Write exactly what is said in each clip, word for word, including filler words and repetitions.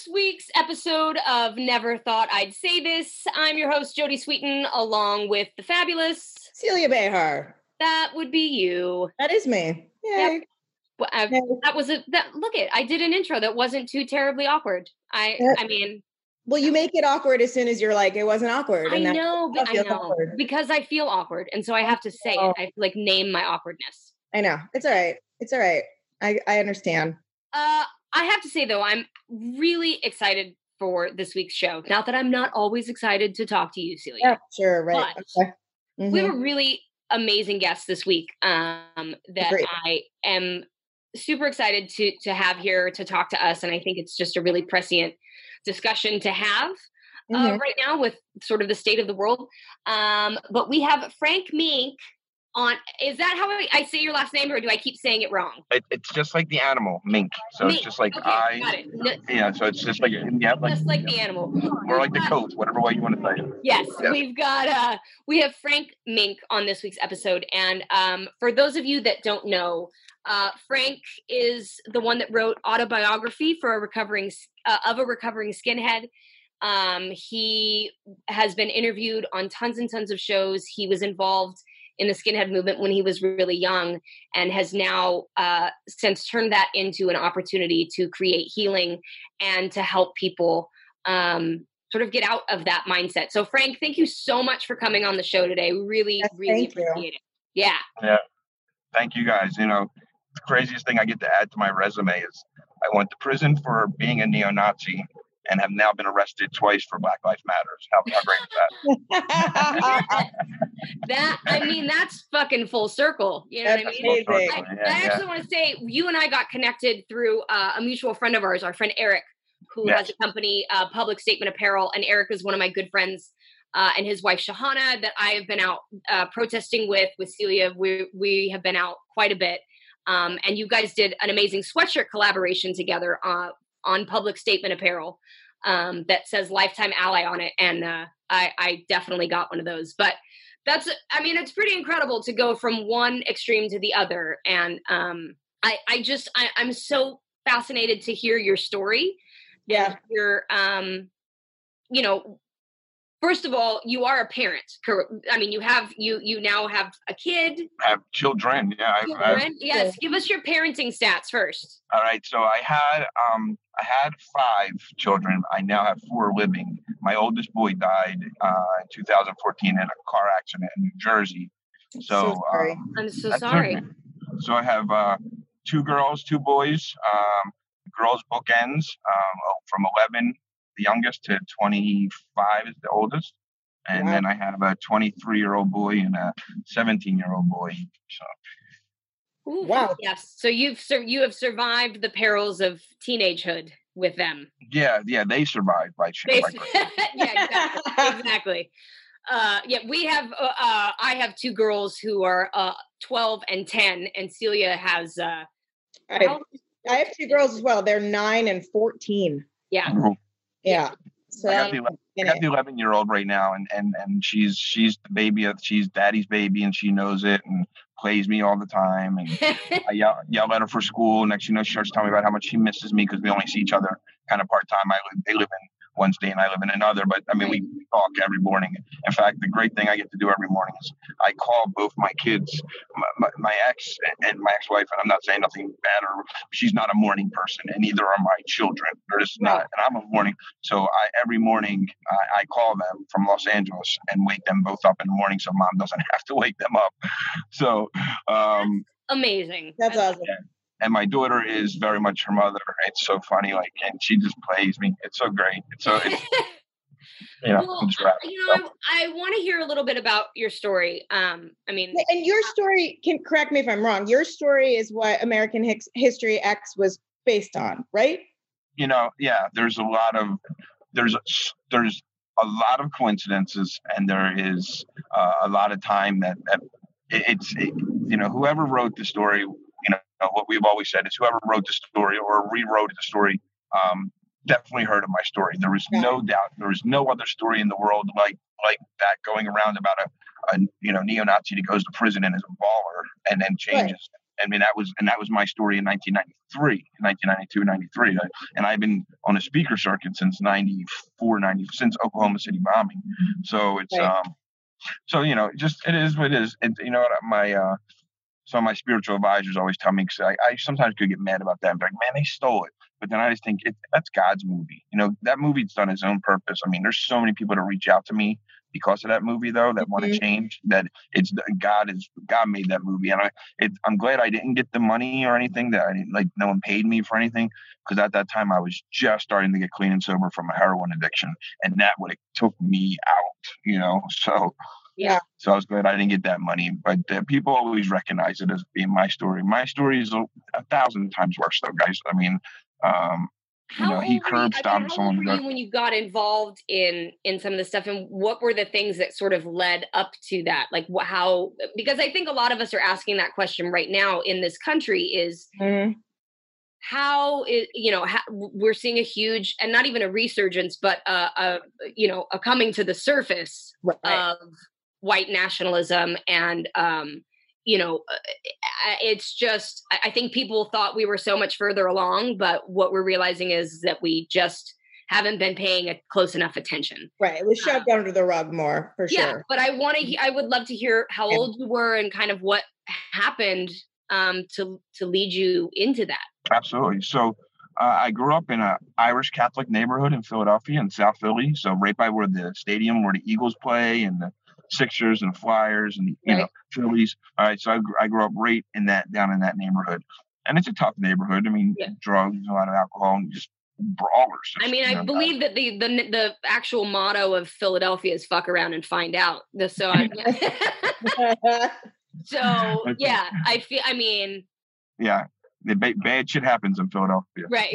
this week's episode of Never Thought I'd Say This. I'm your host, Jodie Sweetin, along with the fabulous Celia Behar. That would be you. That is me. Yay. Yep. Well, I, that was a that. Look it, I did an intro that wasn't too terribly awkward. I, yeah. I mean, well, you make it awkward as soon as you're like, it wasn't awkward. I and know, but I know awkward. because I feel awkward, and so I have to say oh. it. I like name my awkwardness. I know it's all right. It's all right. I I understand. Uh, I have to say though, I'm really excited for this week's show. Not that I'm not always excited to talk to you, Celia. Yeah, sure, right. But okay. mm-hmm. we have a really amazing guest this week um, that Great. I am super excited to to have here to talk to us, and I think it's just a really prescient discussion to have uh, mm-hmm. right now with sort of the state of the world. Um, but we have Frank Mink on. Is that how I, I say your last name, or do I keep saying it wrong? It, it's just like the animal, mink. So mink. It's just like okay, I. Got it. No, yeah, so it's just like yeah, like, just like yeah. the animal, or like the coat, whatever way you want to say it. Yes, yes. we've got uh, we have Frank Mink on this week's episode, and um, for those of you that don't know. Uh, Frank is the one that wrote Autobiography for a recovering uh, of a recovering skinhead. Um, he has been interviewed on tons and tons of shows. He was involved in the skinhead movement when he was really young, and has now uh, since turned that into an opportunity to create healing and to help people um, sort of get out of that mindset. So, Frank, thank you so much for coming on the show today. Really, yes, really appreciate you. it. Yeah. Yeah. Thank you, guys. You know. The craziest thing I get to add to my resume is I went to prison for being a neo-Nazi and have now been arrested twice for Black Lives Matters. How, how great is that? that I mean, that's fucking full circle. You know that's what I mean? Amazing. I, yeah, I actually yeah. want to say you and I got connected through uh, a mutual friend of ours, our friend Eric, who yes. has a company, uh, Public Statement Apparel, and Eric is one of my good friends. Uh, and his wife Shahana that I have been out uh, protesting with with Celia. We we have been out quite a bit. Um, and you guys did an amazing sweatshirt collaboration together uh, on Public Statement Apparel um, that says Lifetime Ally on it. And uh, I, I definitely got one of those. But that's, I mean, it's pretty incredible to go from one extreme to the other. And um, I, I just, I, I'm so fascinated to hear your story. Yeah. Your, um, you know, first of all, you are a parent. I mean, you have you you now have a kid. I have children. Yeah. Children. I, I, yes. Give us your parenting stats first. All right. So I had um I had five children. I now have four living. My oldest boy died uh, in two thousand fourteen in a car accident in New Jersey. So, so sorry. Um, I'm so sorry. Okay. So I have uh, two girls, two boys. Um, girls bookends um, from eleven. The youngest to twenty-five is the oldest. And wow. then I have a twenty-three-year-old boy and a seventeen-year-old boy. So, Ooh, wow. Yes. So you've sur- you have survived the perils of teenagehood with them. Yeah, yeah, they survived by they, Yeah, exactly. exactly. Uh, yeah, we have, uh, uh, I have two girls who are uh, twelve and ten, and Celia has... Uh, I, have, I have two girls as well. They're nine and fourteen. Yeah. Mm-hmm. Yeah. So I got the eleven, I got the eleven year old right now, and, and, and she's she's the baby of she's daddy's baby, and she knows it and plays me all the time. And I yell, yell at her for school. Next, you know, she starts telling me about how much she misses me because we only see each other kind of part time. I live, they live in one state and I live in another, but I mean, we talk every morning. In fact, the great thing I get to do every morning is I call both my kids, my, my, my ex and my ex-wife, and I'm not saying nothing bad, or she's not a morning person, and neither are my children. They're just not, and I'm a morning. So I every morning I, I call them from Los Angeles and wake them both up in the morning, so mom doesn't have to wake them up. So um, amazing. That's awesome. Yeah. And my daughter is very much her mother. It's so funny, like, and she just plays me. It's so great. It's so, it's, you know, well, you know, I, I want to hear a little bit about your story. Um, I mean, and your story, can correct me if I'm wrong. Your story is what American Hicks, History X was based on, right? You know, yeah. There's a lot of there's there's a lot of coincidences, and there is uh, a lot of time that, that it, it's it, you know, whoever wrote the story. You know, what we've always said is whoever wrote the story or rewrote the story um, definitely heard of my story. There was no doubt. There was no other story in the world like like that going around about a, a you know neo-Nazi that goes to prison and is a baller and then changes. I mean, that was, and that was my story in nineteen ninety-three, nineteen ninety-two, ninety-three. And I've been on a speaker circuit since ninety-four, ninety, since Oklahoma City bombing. So it's, right. um, so, you know, just, it is what it is. And you know what, my, uh, some of my spiritual advisors always tell me, because I, I sometimes could get mad about that. I'm like, man, they stole it. But then I just think it, that's God's movie. You know, that movie's done its own purpose. I mean, there's so many people that reach out to me because of that movie, though, that mm-hmm. want to change. That it's God is God made that movie, and I it, I'm glad I didn't get the money or anything. That I didn't, like, no one paid me for anything, because at that time I was just starting to get clean and sober from a heroin addiction, and that would have took me out. You know, so. Yeah. So I was glad I didn't get that money, but uh, people always recognize it as being my story. My story is a, a thousand times worse, though, guys. I mean, um, you know, he curb stomped someone. How old were you when you got involved in in some of this stuff, and what were the things that sort of led up to that? Like, wh- how? Because I think a lot of us are asking that question right now in this country. Is mm-hmm. how is you know how, we're seeing a huge, and not even a resurgence, but a, a you know a coming to the surface right. of white nationalism, and um, you know, it's just, I think people thought we were so much further along, but what we're realizing is that we just haven't been paying a close enough attention. Right. It was shoved um, under the rug more, for yeah, sure. But I want to, I would love to hear how yeah. old you were and kind of what happened um, to, to lead you into that. Absolutely. So uh, I grew up in an Irish Catholic neighborhood in Philadelphia, in South Philly. So right by where the stadium where the Eagles play, and the Sixers and Flyers and, you right. know, Phillies. All right. So I, I grew up right in that, down in that neighborhood. And it's a tough neighborhood. I mean, yeah. drugs, a lot of alcohol, and just brawlers. I mean, I know, believe that the, the the actual motto of Philadelphia is fuck around and find out. So, I, so yeah, I feel, I mean. Yeah. The ba- bad shit happens in Philadelphia. Right.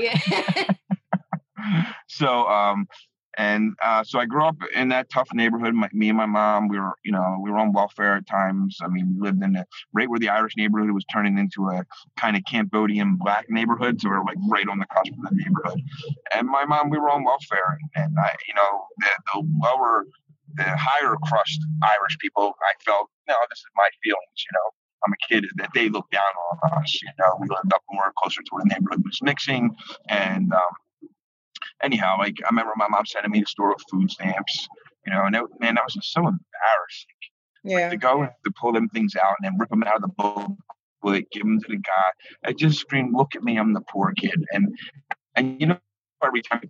Yeah. so, um, And uh, so I grew up in that tough neighborhood. My, me and my mom, we were, you know, we were on welfare at times. I mean, we lived in a, right where the Irish neighborhood was turning into a kind of Cambodian black neighborhood. So we were like right on the cusp of the neighborhood. And my mom, we were on welfare. And I, you know, the, the lower, the higher crust Irish people, I felt, no, this is my feelings, you know. I'm a kid, that they look down on us, you know. We lived up more closer to where the neighborhood was mixing. And, um, anyhow, like, I remember my mom sending me to store with food stamps, you know, and it, man, that was just so embarrassing. Yeah. Like, to go and to pull them things out and then rip them out of the book, give them to the guy. I just screamed, look at me, I'm the poor kid. And, and you know, every time.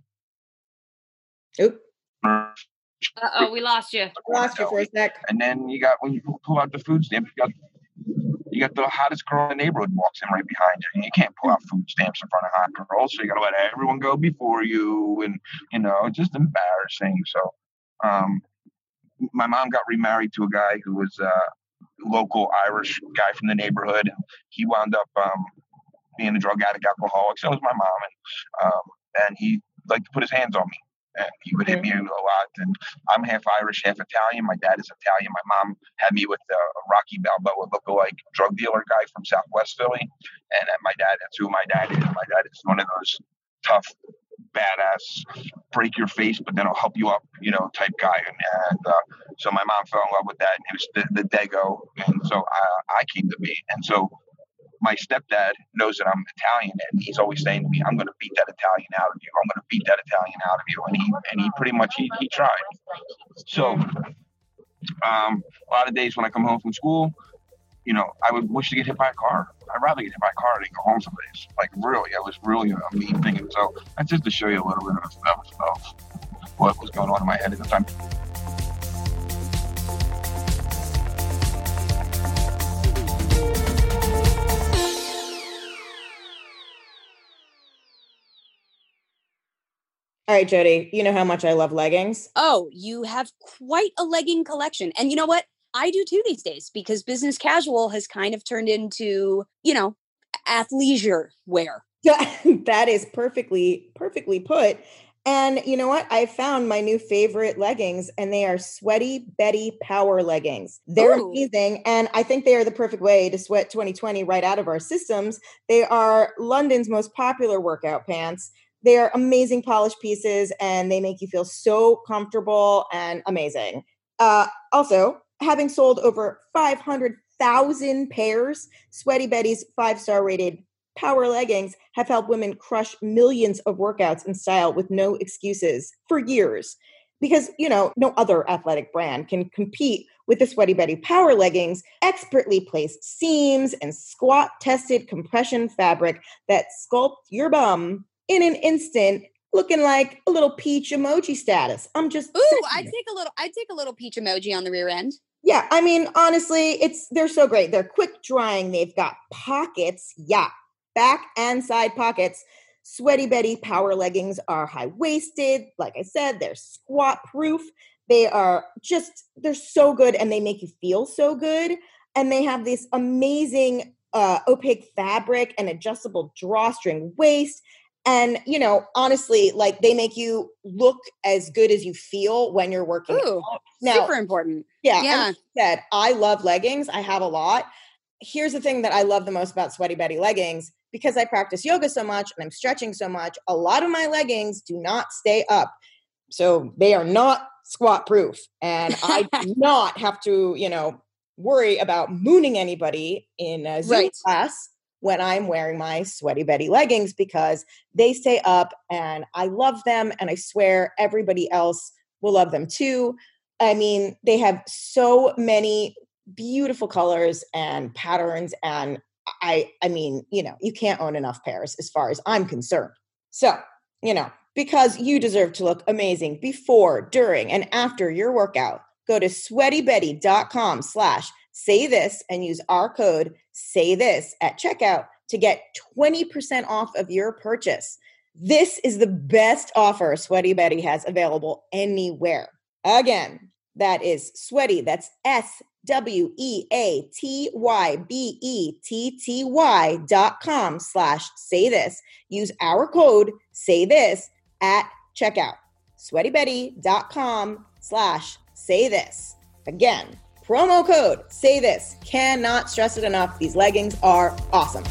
Oop. Uh-oh, we lost you. We lost you for a sec. And then you got, when you pull out the food stamps, you got You got the hottest girl in the neighborhood walks in right behind you. And you can't pull out food stamps in front of hot girls, so you got to let everyone go before you. And, you know, it's just embarrassing. So um, my mom got remarried to a guy who was a local Irish guy from the neighborhood. And he wound up um, being a drug addict, alcoholic. So was my mom. And, um, and he liked to put his hands on me. And he would hit me a lot. And I'm half Irish, half Italian. My dad is Italian. My mom had me with a, a Rocky Balboa lookalike drug dealer guy from Southwest Philly. And my dad, that's who my dad is. My dad is one of those tough, badass, break your face, but then I'll help you up, you know, type guy. And, and uh, so my mom fell in love with that. And it was the, the Dago. And so I, I came to be. And so my stepdad knows that I'm Italian, and he's always saying to me, I'm going to beat that Italian out of you. I'm going to beat that Italian out of you. And he, and he pretty much, he, he tried. So um, a lot of days when I come home from school, you know, I would wish to get hit by a car. I'd rather get hit by a car than go home some days. Like, really, I was really a mean thing. And so that's just to show you a little bit of, of, of what was going on in my head at the time. All right, Jody, you know how much I love leggings. Oh, you have quite a legging collection. And you know what? I do too these days, because business casual has kind of turned into, you know, athleisure wear. That is perfectly, perfectly put. And you know what? I found my new favorite leggings, and they are Sweaty Betty Power Leggings. They're Ooh. amazing. And I think they are the perfect way to sweat twenty twenty right out of our systems. They are London's most popular workout pants. They are amazing polished pieces, and they make you feel so comfortable and amazing. Uh, also, having sold over five hundred thousand pairs. Sweaty Betty's five-star rated power leggings have helped women crush millions of workouts in style with no excuses for years. Because, you know, no other athletic brand can compete with the Sweaty Betty power leggings, expertly placed seams and squat-tested compression fabric that sculpt your bum in an instant, looking like a little peach emoji status. I'm just Ooh, I'd take a little I'd take a little peach emoji on the rear end. Yeah, I mean, honestly, it's they're so great. They're quick drying. They've got pockets. Yeah, back and side pockets. Sweaty Betty power leggings are high-waisted. Like I said, they're squat-proof. They are just, they're so good and they make you feel so good. And they have this amazing uh, opaque fabric and adjustable drawstring waist. And, you know, honestly, like they make you look as good as you feel when you're working Ooh, out. Now, super important. Yeah. Yeah. Like I said, I love leggings. I have a lot. Here's the thing that I love the most about Sweaty Betty leggings. Because I practice yoga so much and I'm stretching so much, a lot of my leggings do not stay up. So they are not squat proof. And I do not have to, you know, worry about mooning anybody in a Zoom Right. class when I'm wearing my Sweaty Betty leggings because they stay up and I love them. And I swear everybody else will love them too. I mean, they have so many beautiful colors and patterns, and I, I mean, you know, you can't own enough pairs as far as I'm concerned. So, you know, because you deserve to look amazing before, during, and after your workout, go to sweatybetty.com slash say this and use our code say this at checkout to get twenty percent off of your purchase. This is the best offer Sweaty Betty has available anywhere. Again, that is Sweaty. That's S W E A T Y B E T T Y dot com slash say this. Use our code say this at checkout. Sweatybetty.com slash say this. Again, promo code say this. Cannot stress it enough. These leggings are awesome.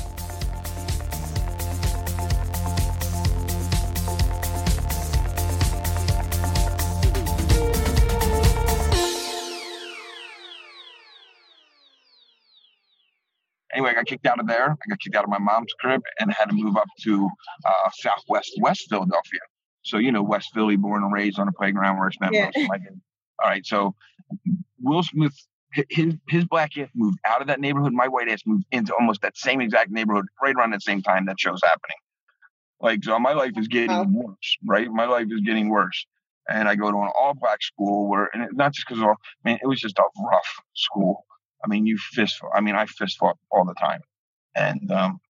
Anyway, I got kicked out of there. I got kicked out of my mom's crib and had to move up to uh, Southwest West Philadelphia. So, you know, West Philly, born and raised on a playground where I spent Yeah. most of my day. All right. So Will Smith, his, his black ass moved out of that neighborhood. My white ass moved into almost that same exact neighborhood right around the same time that show's happening. Like, so my life is getting Oh. worse, right? My life is getting worse. And I go to an all black school where, and it, not just because of, I mean, it was just a rough school. I mean, you fist fought. I mean, I fist fought all the time. And um,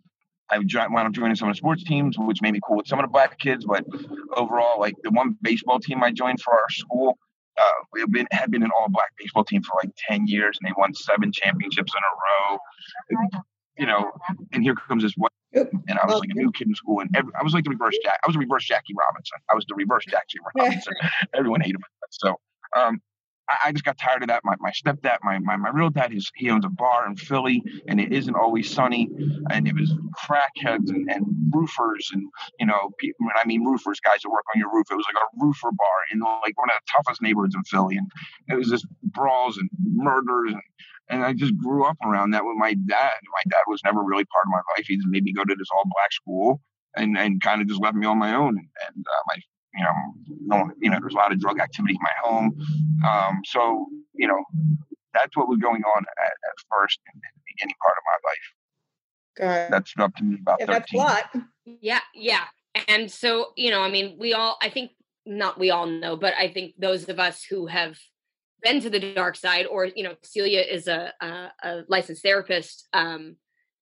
I wound up joining some of the sports teams, which made me cool with some of the black kids. But overall, like the one baseball team I joined for our school, uh, we have been, had been an all black baseball team for like ten years, and they won seven championships in a row. And, you know, and here comes this one. And I was like a new kid in school, and every, I was like the reverse Jack. I was a reverse Jackie Robinson. I was the reverse Jackie Robinson. Everyone hated me. So, um, I just got tired of that. My my stepdad, my my, my real dad, his, he owns a bar in Philly, and it isn't always sunny. And it was crackheads and, and roofers, and you know, people, when I mean roofers, guys that work on your roof. It was like a roofer bar in like one of the toughest neighborhoods in Philly, and it was just brawls and murders, and, and I just grew up around that with my dad. My dad was never really part of my life. He just made me go to this all black school, and and kind of just left me on my own. And, and uh, my You know, no, you know, there's a lot of drug activity in my home. Um, so, you know, that's what was going on at, at first in, in the beginning part of my life. God. That's up to me about Yeah, that's a thirteen. lot. Yeah, yeah. And so, you know, I mean, we all, I think, not we all know, but I think those of us who have been to the dark side, or, you know, Celia is a, a, a licensed therapist, um,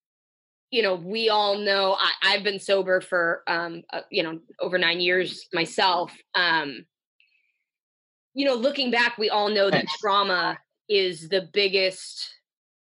you know, we all know, I, I've been sober for, um, uh, you know, over nine years myself. Um, you know, looking back, we all know that trauma is the biggest,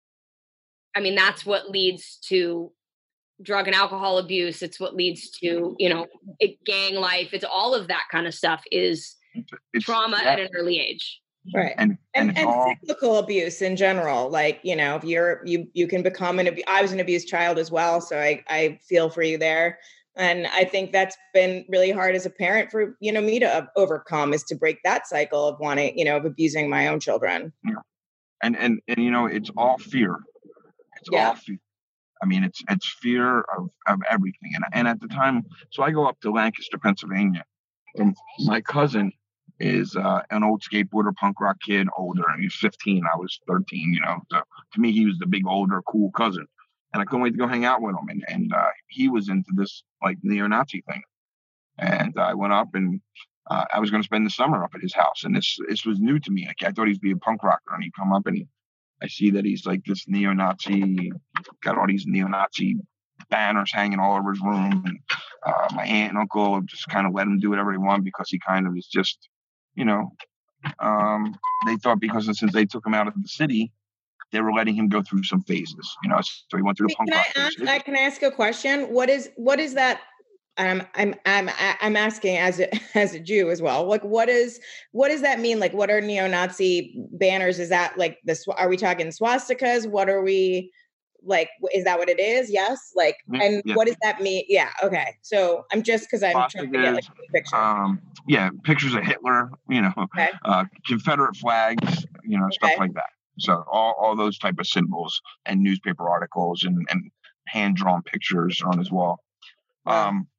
I mean, that's what leads to drug and alcohol abuse. It's what leads to, you know, it, gang life. It's all of that kind of stuff is It's, trauma yeah, at an early age. Right. and And, and, it's and all cyclical abuse in general, like, you know, if you're, you, you can become an, abu- I was an abused child as well. So I, I feel for you there. And I think that's been really hard as a parent for, you know, me to overcome, is to break that cycle of wanting, you know, of abusing my own children. And, and, and, you know, it's all fear. It's Yeah. all fear. I mean, it's, it's fear of, of everything. And, and at the time, so I go up to Lancaster, Pennsylvania, and my cousin is uh, an old skateboarder, punk rock kid, older. He's fifteen. I was thirteen, you know. So to me, he was the big, older, cool cousin. And I couldn't wait to go hang out with him. And, and uh, he was into this, like, neo-Nazi thing. And I went up and uh, I was going to spend the summer up at his house. And this this was new to me. Like, I thought he'd be a punk rocker. And he'd come up and he, I see that he's like this neo-Nazi, got all these neo-Nazi banners hanging all over his room. And uh, my aunt and uncle just kind of let him do whatever he wanted because he kind of was just, you know, um, they thought because since they took him out of the city, they were letting him go through some phases, you know. So he went through the punk can rock I ask, phase. I, can I ask a question? What is what is that? Um, I'm I'm I'm asking as a as a Jew as well. Like, what is what does that mean? Like, what are neo-Nazi banners? Is that like this? Are we talking swastikas? What are we like? Is that what it is? Yes. Like, and yeah. what does that mean? Yeah. Okay. So I'm just because I'm Swastikas, trying to get like a picture. Um, yeah, pictures of Hitler, you know, Okay. uh, Confederate flags, you know, stuff Okay. like that. So all, all those type of symbols and newspaper articles and, and hand-drawn pictures on his wall. Wow. Um,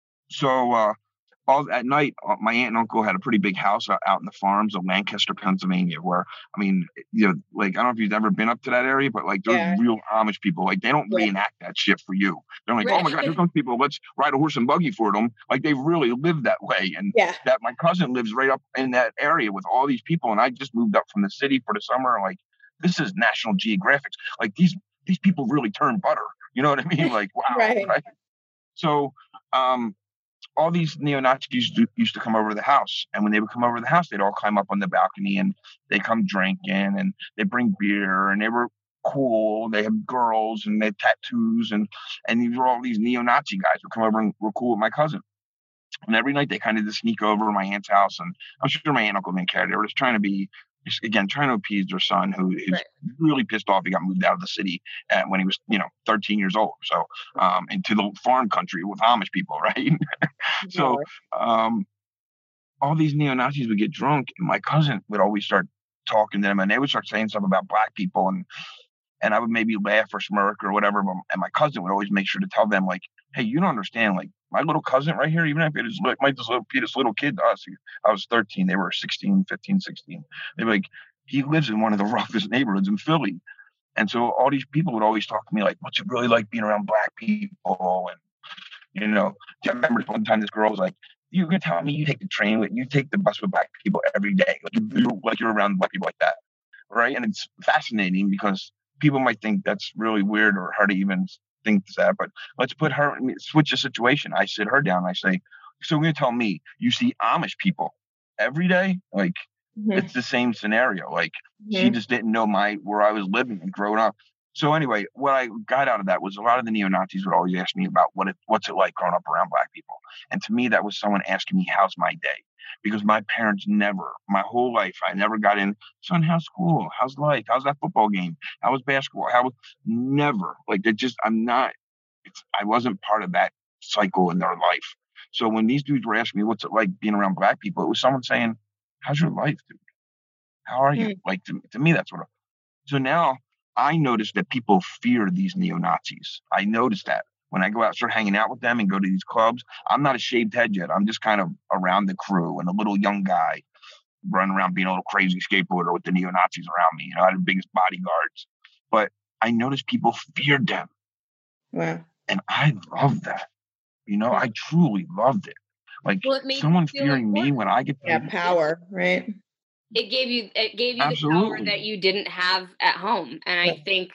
so uh, all at night, uh, my aunt and uncle had a pretty big house out, out in the farms of Lancaster, Pennsylvania, where, I mean, you know, like, I don't know if you've ever been up to that area, but like, there's Yeah. real Amish people. Like, they don't Yeah. reenact that shit for you. They're like, Right. oh my God, here comes people. Let's ride a horse and buggy for them. Like, they really live that way. And Yeah. that my cousin lives right up in that area with all these people. And I just moved up from the city for the summer. Like, this is National Geographic. Like, these, these people really turn butter. You know what I mean? Like, wow. Right. right? So, um, all these neo-Nazis used to come over to the house. And when they would come over to the house, they'd all climb up on the balcony and they come drinking and they bring beer and they were cool. They had girls and they had tattoos and, and these were all these neo-Nazi guys who come over and were cool with my cousin. And every night they kind of just sneak over to my aunt's house. And I'm sure my aunt and uncle didn't care. They were just trying to be, just, again, trying to appease their son who is Right. really pissed off. He got moved out of the city uh, when he was, you know, thirteen years old. So um, into the farm country with Amish people, right? So um, all these neo-Nazis would get drunk and my cousin would always start talking to them and they would start saying stuff about black people and and I would maybe laugh or smirk or whatever. And my cousin would always make sure to tell them, like, hey, you don't understand. Like, my little cousin right here, even if it is like, might just be this little kid to us. I was thirteen. They were sixteen, fifteen, sixteen. They were like, he lives in one of the roughest neighborhoods in Philly. And so all these people would always talk to me like, what's it really like being around black people? And, you know, I remember one time this girl was like, you're going to tell me you take the train with, you take the bus with black people every day. Like you're, like you're around black people like that. Right. And it's fascinating because people might think that's really weird or hard to even think that, but let's put her, switch the situation. I sit her down. I say, so you're going to tell me you see Amish people every day? Like, mm-hmm. It's the same scenario. Like, mm-hmm. She just didn't know my, where I was living and growing up. So anyway, what I got out of that was a lot of the neo-Nazis would always ask me about what it, what's it like growing up around black people. And to me, that was someone asking me, how's my day? Because my parents never, my whole life, I never got in, son, how's school? How's life? How's that football game? How was basketball? How was, never. Like, it just, I'm not, it's, I wasn't part of that cycle in their life. So when these dudes were asking me, what's it like being around black people? It was someone saying, how's your life, dude? How are you? Mm. Like, to, to me, that's what, I, so now I noticed that people fear these neo-Nazis. I noticed that. When I go out, start hanging out with them and go to these clubs, I'm not a shaved head yet. I'm just kind of around the crew and a little young guy running around being a little crazy skateboarder with the neo-Nazis around me. You know, I had the biggest bodyguards. But I noticed people feared them. Wow. And I loved that. You know, I truly loved it. Like, well, it someone fearing me when I get yeah, power, right? It gave you it gave you Absolutely. The power that you didn't have at home. And I think,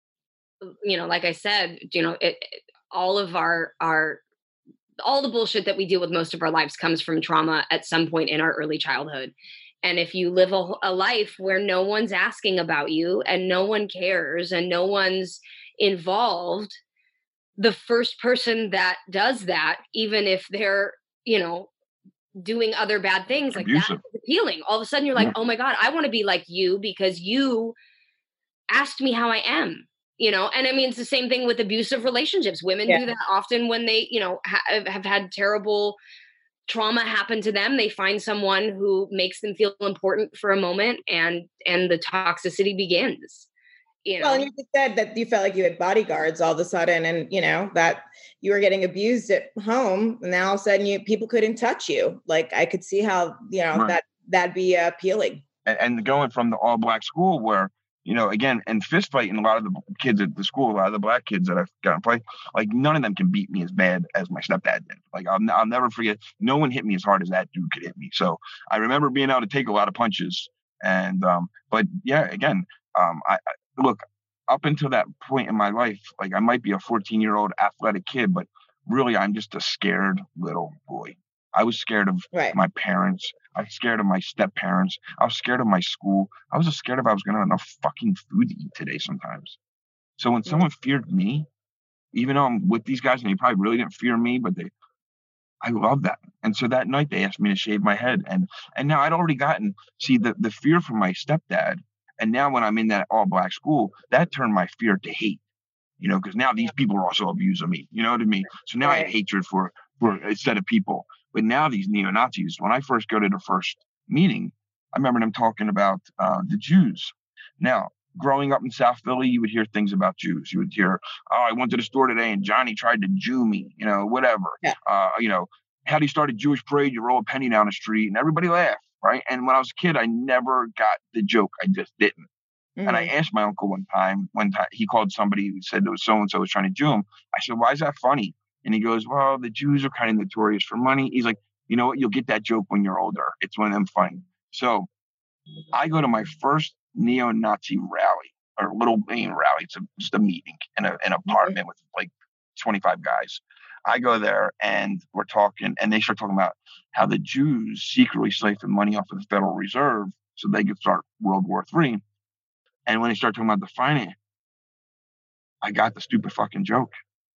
you know, like I said, you know, it, it all of our, our, all the bullshit that we deal with most of our lives comes from trauma at some point in our early childhood. And if you live a, a life where no one's asking about you and no one cares and no one's involved, the first person that does that, even if they're, you know, doing other bad things like Abusive. that, is appealing. All of a sudden you're like, yeah. oh my God, I want to be like you because you asked me how I am. You know, and I mean, it's the same thing with abusive relationships. Women yeah. do that often when they, you know, ha- have had terrible trauma happened to them. They find someone who makes them feel important for a moment, and and the toxicity begins. You know? Well, and you just said that you felt like you had bodyguards all of a sudden, and you know that you were getting abused at home. And now all of a sudden, you people couldn't touch you. Like I could see how you know Right. that that'd be uh, appealing. And, and going from the all black school where, you know, again, and fist fighting, a lot of the kids at the school, a lot of the black kids that I've gotten to play, like none of them can beat me as bad as my stepdad did. Like I'll, I'll never forget, no one hit me as hard as that dude could hit me. So I remember being able to take a lot of punches. And, um, but yeah, again, um, I, I look, up until that point in my life, like I might be a fourteen year old athletic kid, but really I'm just a scared little boy. I was scared of Right. my parents. I was scared of my step parents. I was scared of my school. I was just scared if I was going to have enough fucking food to eat today sometimes. So when someone feared me, even though I'm with these guys and they probably really didn't fear me, but they, I love that. And so that night they asked me to shave my head. And, and now I'd already gotten, see the, the fear from my stepdad. And now when I'm in that all black school, that turned my fear to hate, you know, because now these people are also abusing me, you know what I mean? So now I have hatred for, for a set of people. But now these neo-Nazis, when I first go to the first meeting, I remember them talking about uh, the Jews. Now, growing up in South Philly, you would hear things about Jews. You would hear, oh, I went to the store today and Johnny tried to Jew me, you know, whatever. Yeah. Uh, you know, how do you start a Jewish parade? You roll a penny down the street and everybody laughed, right? And when I was a kid, I never got the joke. I just didn't. Mm-hmm. And I asked my uncle one time, one time he called somebody who said there was so-and-so was trying to Jew him. I said, why is that funny? And he goes, well, the Jews are kind of notorious for money. He's like, you know what? You'll get that joke when you're older. It's one of them funny. So I go to my first neo-Nazi rally, or little main rally. It's a, just a meeting in a, an apartment mm-hmm. with like twenty-five guys. I go there and we're talking, and they start talking about how the Jews secretly siphoned money off of the Federal Reserve so they could start World War Three. And when they start talking about the finance, I got the stupid fucking joke.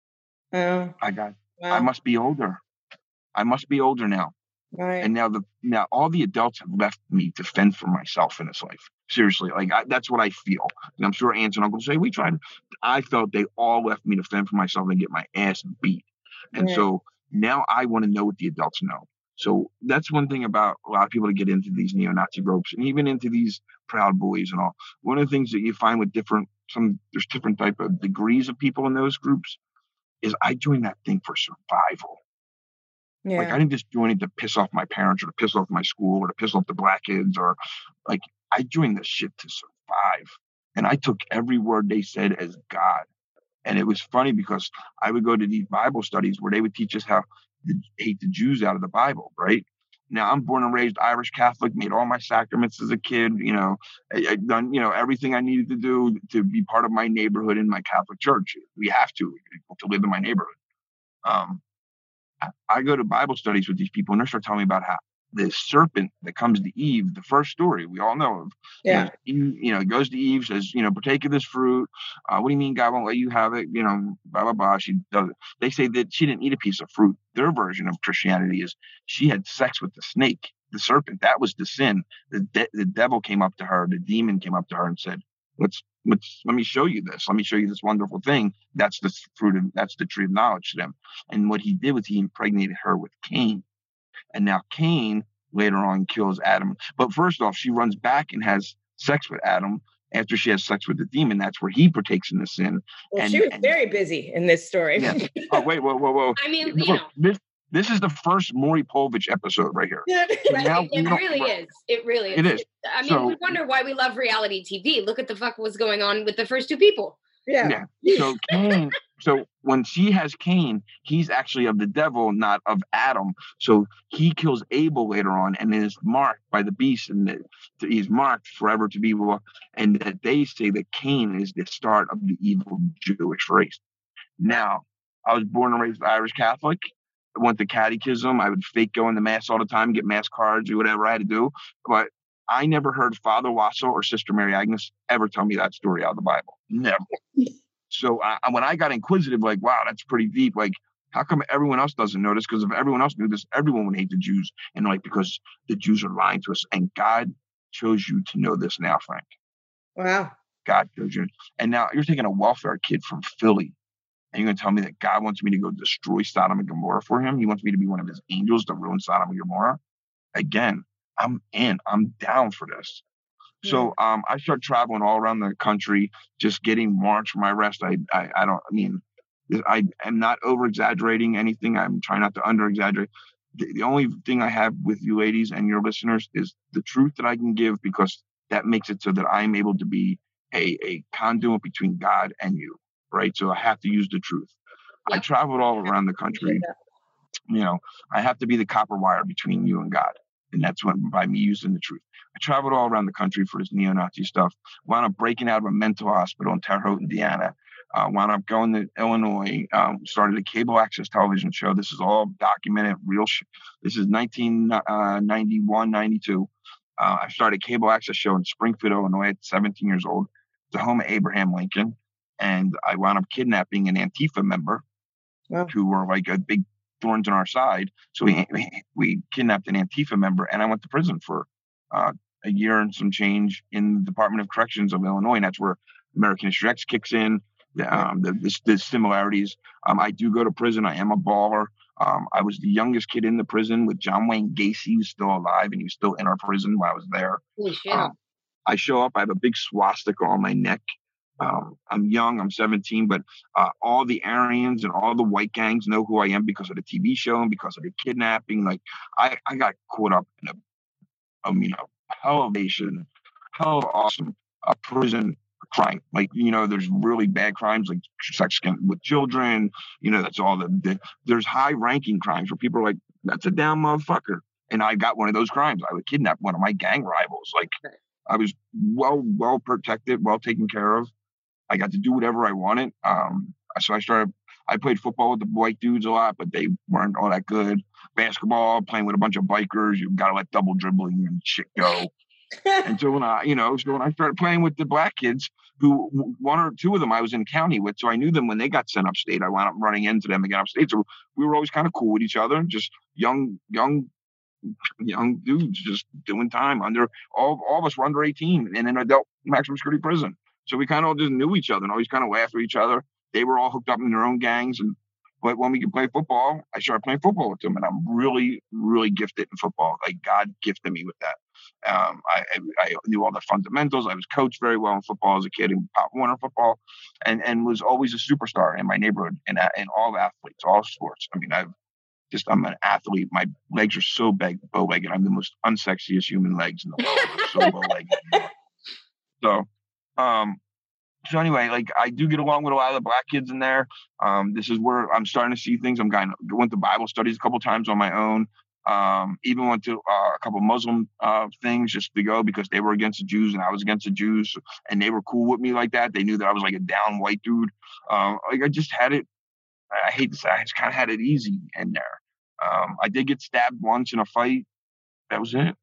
Oh, I got, wow. I must be older. I must be older now. Right. And now the now all the adults have left me to fend for myself in this life. Seriously, like I, that's what I feel. And I'm sure aunts and uncles say we tried. I felt they all left me to fend for myself and get my ass beat. And right. so now I want to know what the adults know. So that's one thing about a lot of people that get into these neo-Nazi groups and even into these Proud Boys and all. One of the things that you find with different some there's different type of degrees of people in those groups is I joined that thing for survival. Yeah. Like I didn't just join it to piss off my parents or to piss off my school or to piss off the black kids or like I joined this shit to survive. And I took every word they said as God. And it was funny because I would go to these Bible studies where they would teach us how to hate the Jews out of the Bible, right? Now I'm born and raised Irish Catholic, made all my sacraments as a kid, you know, I, I've done, you know, everything I needed to do to be part of my neighborhood in my Catholic church. We have to, to live in my neighborhood. Um, I go to Bible studies with these people and they start telling me about how the serpent that comes to Eve, the first story we all know of, yeah, you know, Eve, you know, he goes to Eve, says, you know, partake of this fruit. Uh, what do you mean God won't let you have it? You know, blah, blah, blah. She does it. They say that she didn't eat a piece of fruit. Their version of Christianity is she had sex with the snake, the serpent. That was the sin. The, de- the devil came up to her, the demon came up to her and said, let's, let's, let me show you this. Let me show you this wonderful thing. That's the fruit of, that's the tree of knowledge to them. And what he did was he impregnated her with Cain. And now Cain later on kills Adam. But first off, she runs back and has sex with Adam after she has sex with the demon. That's where he partakes in the sin. Well, and, she was and, very busy in this story. Yeah. Oh, wait, whoa, whoa, whoa. I mean, you Look, know. This, this is the first Maury Povich episode right here. So now, it really is. It really is. It is. I mean, so, we wonder why we love reality T V. Look at the fuck what's going on with the first two people. Yeah. Yeah. So Cain, so when she has Cain, he's actually of the devil, not of Adam. So he kills Abel later on and is marked by the beast, and that he's marked forever to be, and that they say that Cain is the start of the evil Jewish race. Now, I was born and raised Irish Catholic. I went to catechism. I would fake going to mass all the time, get mass cards, do whatever I had to do. But I never heard Father Wassel or Sister Mary Agnes ever tell me that story out of the Bible. Never. So I, when I got inquisitive, like, wow, that's pretty deep. Like, how come everyone else doesn't know this? Because if everyone else knew this, everyone would hate the Jews. And like, because the Jews are lying to us. And God chose you to know this now, Frank. Wow. God chose you. And now you're taking a welfare kid from Philly And you're going to tell me that God wants me to go destroy Sodom and Gomorrah for him? He wants me to be one of his angels to ruin Sodom and Gomorrah? Again, I'm in. I'm down for this. Yeah. So um, I start traveling all around the country, just getting March for my rest. I, I, I don't, I mean, I am not over exaggerating anything. I'm trying not to under exaggerate. The, the only thing I have with you ladies and your listeners is the truth that I can give, because that makes it so that I'm able to be a, a conduit between God and you. Right. So I have to use the truth. Yep. I traveled all around the country. You know, I have to be the copper wire between you and God. And that's when, by me using the truth. I traveled all around the country for this neo-Nazi stuff. Wound up breaking out of a mental hospital in Terre Haute, Indiana. Uh, wound up going to Illinois. Um, started a cable access television show. This is all documented, real shit. This is nineteen ninety-one, ninety-two. Uh, I started a cable access show in Springfield, Illinois at seventeen years old. The home of Abraham Lincoln. And I wound up kidnapping an Antifa member wow. who were like a big thorns on our side. So we we kidnapped an Antifa member, and I went to prison for uh, a year and some change in the Department of Corrections of Illinois. And that's where American History X kicks in. The, um, the, the, the similarities. Um, I do go to prison. I am a baller. Um, I was the youngest kid in the prison with John Wayne Gacy, who's still alive, and he was still in our prison while I was there. Holy shit. Um, I show up. I have a big swastika on my neck. Um, I'm young, I'm seventeen, but uh, all the Aryans and all the white gangs know who I am because of the T V show and because of the kidnapping. Like I, I got caught up in a, um, you know, hell of a, hell of awesome uh, prison crime. Like, you know, there's really bad crimes like sex with children. You know, that's all the, the there's high ranking crimes where people are like, that's a damn motherfucker. And I got one of those crimes. I would kidnap one of my gang rivals. Like I was well, well protected, well taken care of. I got to do whatever I wanted. Um, so I started, I played football with the white dudes a lot, but they weren't all that good. Basketball, playing with a bunch of bikers, you got to let double dribbling and shit go. And so when I, you know, so when I started playing with the black kids, who one or two of them I was in county with, so I knew them when they got sent upstate. I wound up running into them again upstate. So we were always kind of cool with each other, just young, young, young dudes just doing time under, all, all of us were under eighteen in an adult maximum security prison. So we kind of all just knew each other and always kind of laughed at each other. They were all hooked up in their own gangs. And but when we could play football, I started playing football with them. And I'm really, really gifted in football. Like God gifted me with that. Um, I, I, I knew all the fundamentals. I was coached very well in football as a kid in Pop Warner football, and, and was always a superstar in my neighborhood and in all athletes, all sports. I mean, I've just, I'm an athlete. My legs are so big, bow-legged. I'm the most unsexiest human legs in the world. They're so bow-legged. So, Um, so anyway, like I do get along with a lot of the black kids in there. Um, this is where I'm starting to see things. I'm going to went to Bible studies a couple times on my own. Um, even went to uh, a couple Muslim uh, things just to go because they were against the Jews and I was against the Jews, and they were cool with me like that. They knew that I was like a down white dude. Um, like I just had it. I hate to say, I just kind of had it easy in there. Um, I did get stabbed once in a fight. That was it.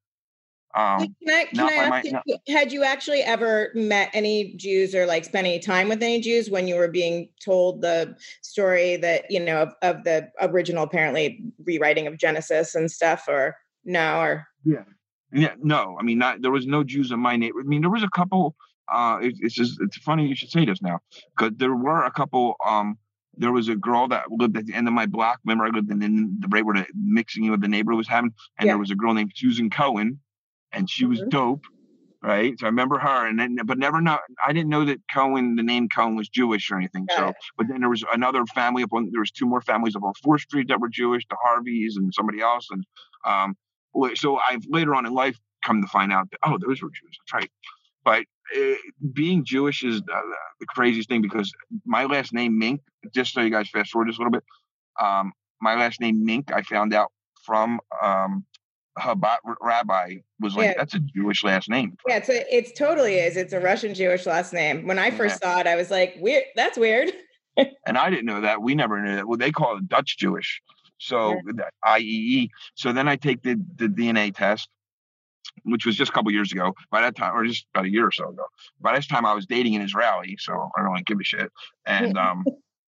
Um, can I, can I ask my, you, no. had you actually ever met any Jews or like spent any time with any Jews when you were being told the story that, you know, of, of the original apparently rewriting of Genesis and stuff, or no, or yeah, yeah, no. I mean, not, there was no Jews in my neighborhood. I mean, there was a couple. Uh, it, it's just it's funny you should say this now, because there were a couple. Um, there was a girl that lived at the end of my block. Remember, I lived in, in the right where the mixing with the neighborhood was happening, and yeah. there was a girl named Susan Cohen. And she was dope, right? So I remember her, and then, but never know. I didn't know that Cohen, the name Cohen, was Jewish or anything. Got so, it. But then there was another family up on. There was two more families up on Fourth Street that were Jewish, the Harveys and somebody else. And um, so I've later on in life come to find out that oh, those were Jews. That's right. But uh, being Jewish is uh, the craziest thing because my last name Mink. Just so you guys fast forward just a little bit, um, my last name Mink. I found out from. Um, Chabad rabbi was like, yeah. That's a Jewish last name. Yeah, it's a, it's totally is. It's a Russian Jewish last name. When I first yeah. saw it, I was like, weird. That's weird. And I didn't know that. We never knew that. Well, they call it Dutch Jewish. So yeah. I E E. So then I take the, the D N A test, which was just a couple years ago. By that time, or just about a year or so ago. By this time, I was dating an Israeli, so I don't really give a shit. And um,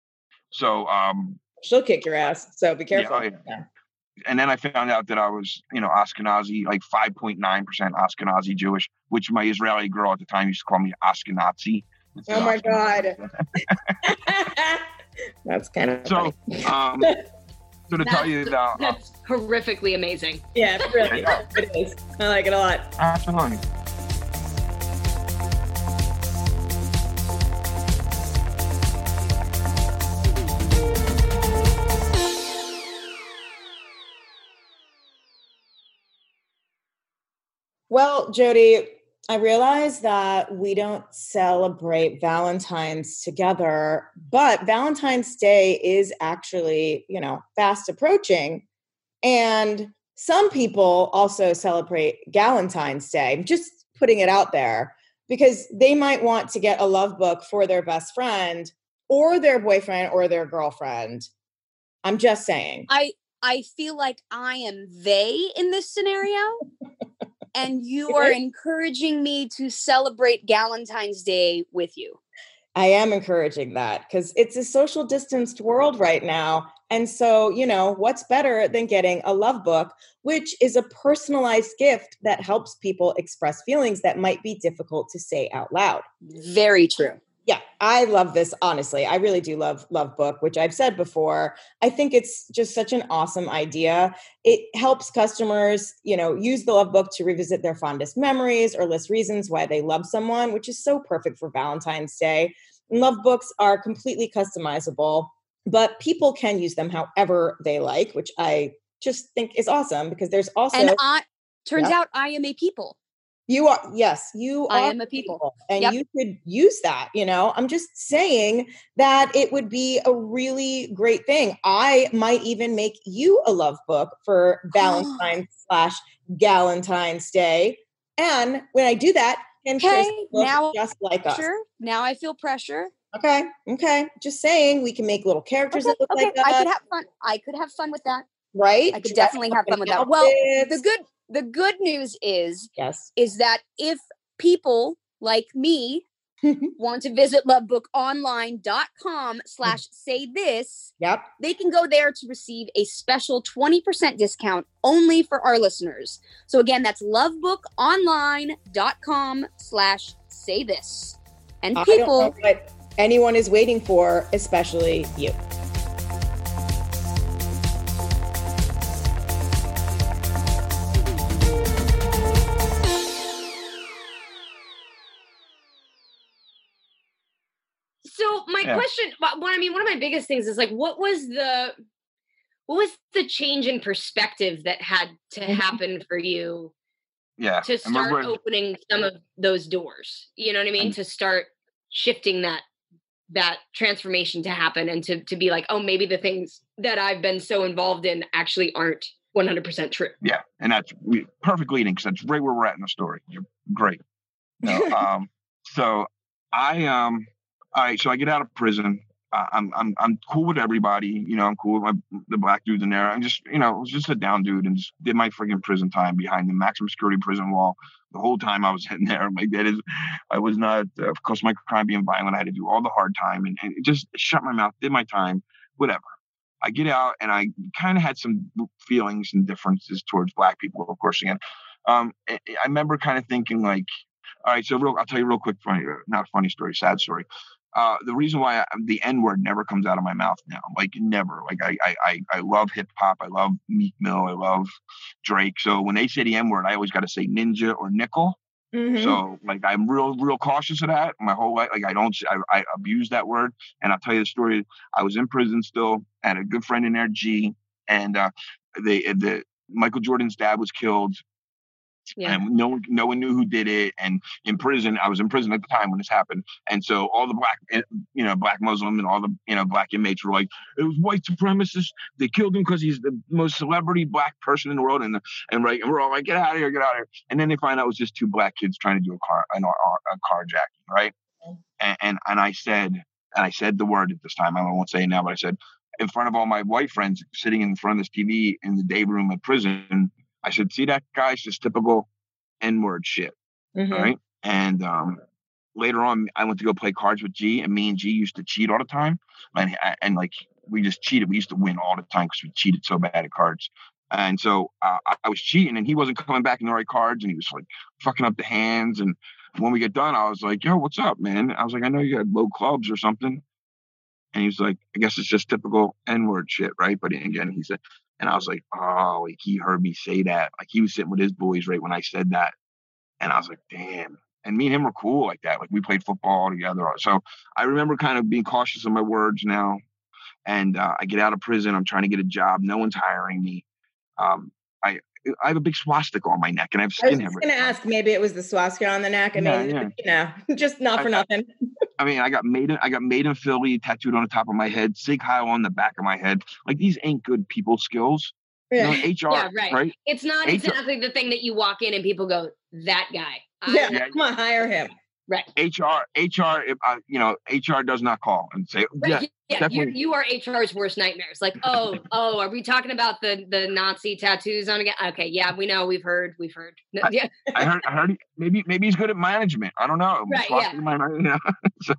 so um, she'll kick your ass. So be careful. Yeah, yeah. And then I found out that I was, you know, Ashkenazi, like five point nine percent Ashkenazi Jewish, which my Israeli girl at the time used to call me Ashkenazi. Oh my God. That's kind of so. funny. Um, so to That's, tell you that that's horrifically amazing. Yeah, really, it is. I like it a lot. absolutely. Well, Jody, I realize that we don't celebrate Valentine's together, but Valentine's Day is actually, you know, fast approaching. And some people also celebrate Galentine's Day. I'm just putting it out there because they might want to get a love book for their best friend or their boyfriend or their girlfriend. I'm just saying. I I feel like I am they in this scenario. And you are encouraging me to celebrate Galentine's Day with you. I am encouraging that because it's a social distanced world right now. And so, you know, what's better than getting a love book, which is a personalized gift that helps people express feelings that might be difficult to say out loud. Very true. Yeah, I love this. Honestly, I really do love Love Book, which I've said before. I think it's just such an awesome idea. It helps customers, you know, use the Love Book to revisit their fondest memories or list reasons why they love someone, which is so perfect for Valentine's Day. And Love Books are completely customizable, but people can use them however they like, which I just think is awesome because there's also and I turns yeah. out I am a people. You are, yes, you I are am a people. people and yep. you could use that, you know, I'm just saying that it would be a really great thing. I might even make you a love book for Valentine's slash Galentine's Day. And when I do that, can Chris okay, look now just like us? Now I feel pressure. Okay. Okay. Just saying we can make little characters okay, that look okay. like us. I could have fun. I could have fun with that. Right? I could definitely have fun with that. Well, the good the good news is, yes, is that if people like me want to visit lovebookonline.com slash say this, yep, they can go there to receive a special twenty percent discount only for our listeners. So again, that's lovebookonline.com slash say this. And people, I don't know what anyone is waiting for, especially you. So my yeah. question, one, I mean, one of my biggest things is like, what was the, what was the change in perspective that had to happen for you yeah. to start opening some of those doors? You know what I mean? To start shifting that, that transformation to happen and to, to be like, oh, maybe the things that I've been so involved in actually aren't one hundred percent true. Yeah. And that's perfect leading because that's right where we're at in the story. You're great. No, um, so I, um, all right, so I get out of prison. Uh, I'm I'm I'm cool with everybody. You know, I'm cool with my, the black dudes in there. I'm just, you know, I was just a down dude and just did my freaking prison time behind the maximum security prison wall the whole time I was in there. Like that is, I was not, uh, of course, my crime being violent. I had to do all the hard time and, and just shut my mouth, did my time, whatever. I get out and I kind of had some feelings and differences towards black people, of course, again. Um, I, I remember kind of thinking like, all right, so real, I'll tell you real quick, funny, not funny story, sad story. Uh, the reason why I, the N word never comes out of my mouth now, like never, like I, I, I, I love hip hop. I love Meek Mill. I love Drake. So when they say the N word, I always got to say ninja or nickel. Mm-hmm. So like, I'm real, real cautious of that my whole life. Like I don't, I, I abuse that word. And I'll tell you the story. I was in prison still, had a good friend in there, G, and, uh, they, the Michael Jordan's dad was killed. Yeah. And no one, no one knew who did it. And in prison, I was in prison at the time when this happened. And so all the black, you know, black Muslim and all the, you know, black inmates were like, it was white supremacists. They killed him because he's the most celebrity black person in the world. And, the, and right. And we're all like, get out of here, get out of here. And then they find out it was just two black kids trying to do a car, an, a carjacking. Right. And, and, and I said, and I said the word at this time, I won't say it now, but I said in front of all my white friends sitting in front of this T V in the day room at prison, I said, see that guy's just typical N-word shit. Mm-hmm. All right. And um, later on, I went to go play cards with G, and me and G used to cheat all the time. And, and like, we just cheated. We used to win all the time because we cheated so bad at cards. And so uh, I was cheating, and he wasn't coming back in the right cards, and he was like fucking up the hands. And when we get done, I was like, yo, what's up, man? I was like, I know you had low clubs or something. And he was like, I guess it's just typical N-word shit, right? But again, he said, and I was like, oh, like he heard me say that. Like he was sitting with his boys right when I said that. And I was like, damn. And me and him were cool like that. Like we played football together. So I remember kind of being cautious of my words now. And uh, I get out of prison. I'm trying to get a job. No one's hiring me. Um, I I have a big swastika on my neck, and I have skin. I was going to ask, maybe it was the swastika on the neck. I yeah, mean, yeah. you know, just not for I, nothing. I mean, I got made in, I got made in Philly tattooed on the top of my head, Sig Heil on the back of my head. Like these ain't good people skills. Yeah. You know, H R, yeah, right. right? It's not H R, exactly the thing that you walk in and people go, that guy. I Yeah, yeah. come on, hire him. Right. H R, H R, if, uh, you know, H R does not call and say, right. yeah, yeah you, you are H R's worst nightmares. Like, oh, oh, are we talking about the the Nazi tattoos on again? Okay, yeah, we know, we've heard, we've heard. No, I, yeah, I heard, I heard, he, maybe, maybe he's good at management. I don't know. Right, yeah. My, you know? so,